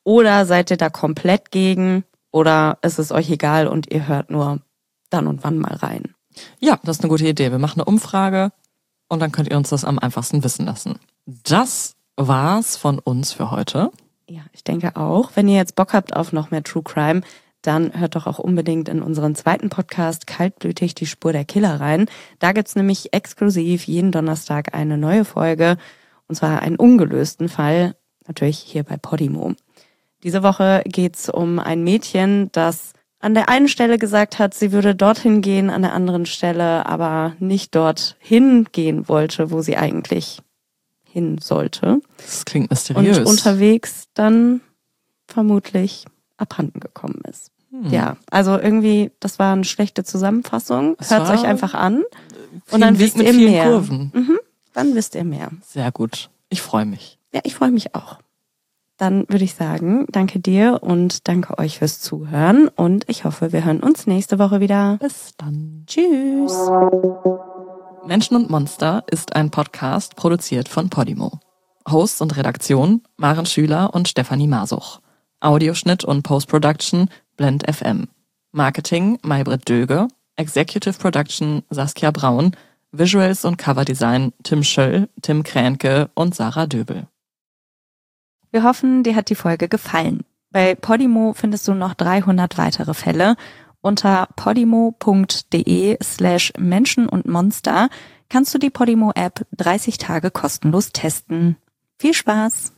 S3: Oder seid ihr da komplett gegen? Oder ist es euch egal und ihr hört nur dann und wann mal rein?
S1: Ja, das ist eine gute Idee. Wir machen eine Umfrage und dann könnt ihr uns das am einfachsten wissen lassen. Das war's von uns für heute.
S3: Ja, ich denke auch. Wenn ihr jetzt Bock habt auf noch mehr True Crime, dann hört doch auch unbedingt in unseren zweiten Podcast Kaltblütig, die Spur der Killer rein. Da gibt's nämlich exklusiv jeden Donnerstag eine neue Folge. Und zwar einen ungelösten Fall, natürlich hier bei Podimo. Diese Woche geht's um ein Mädchen, das an der einen Stelle gesagt hat, sie würde dorthin gehen, an der anderen Stelle aber nicht dorthin gehen wollte, wo sie eigentlich hin sollte.
S1: Das klingt mysteriös.
S3: Und unterwegs dann vermutlich abhanden gekommen ist. Hm. Ja, also irgendwie, das war eine schlechte Zusammenfassung. Hört es euch einfach an und dann wisst ihr mehr.
S1: Kurven.
S3: Mhm, dann wisst ihr mehr.
S1: Sehr gut. Ich freue mich.
S3: Ja, ich freue mich auch. Dann würde ich sagen, danke dir und danke euch fürs Zuhören und ich hoffe, wir hören uns nächste Woche wieder.
S1: Bis dann.
S3: Tschüss.
S1: Menschen und Monster ist ein Podcast produziert von Podimo. Host und Redaktion Maren Schüler und Stefanie Masuch. Audioschnitt und Post-Production Blend F M. Marketing Maybrit Döge. Executive Production Saskia Braun. Visuals und Coverdesign Tim Schöll, Tim Kränke und Sarah Döbel.
S2: Wir hoffen, dir hat die Folge gefallen. Bei Podimo findest du noch dreihundert weitere Fälle. Unter podimo.de slash Menschen und Monster kannst du die Podimo-App dreißig Tage kostenlos testen. Viel Spaß!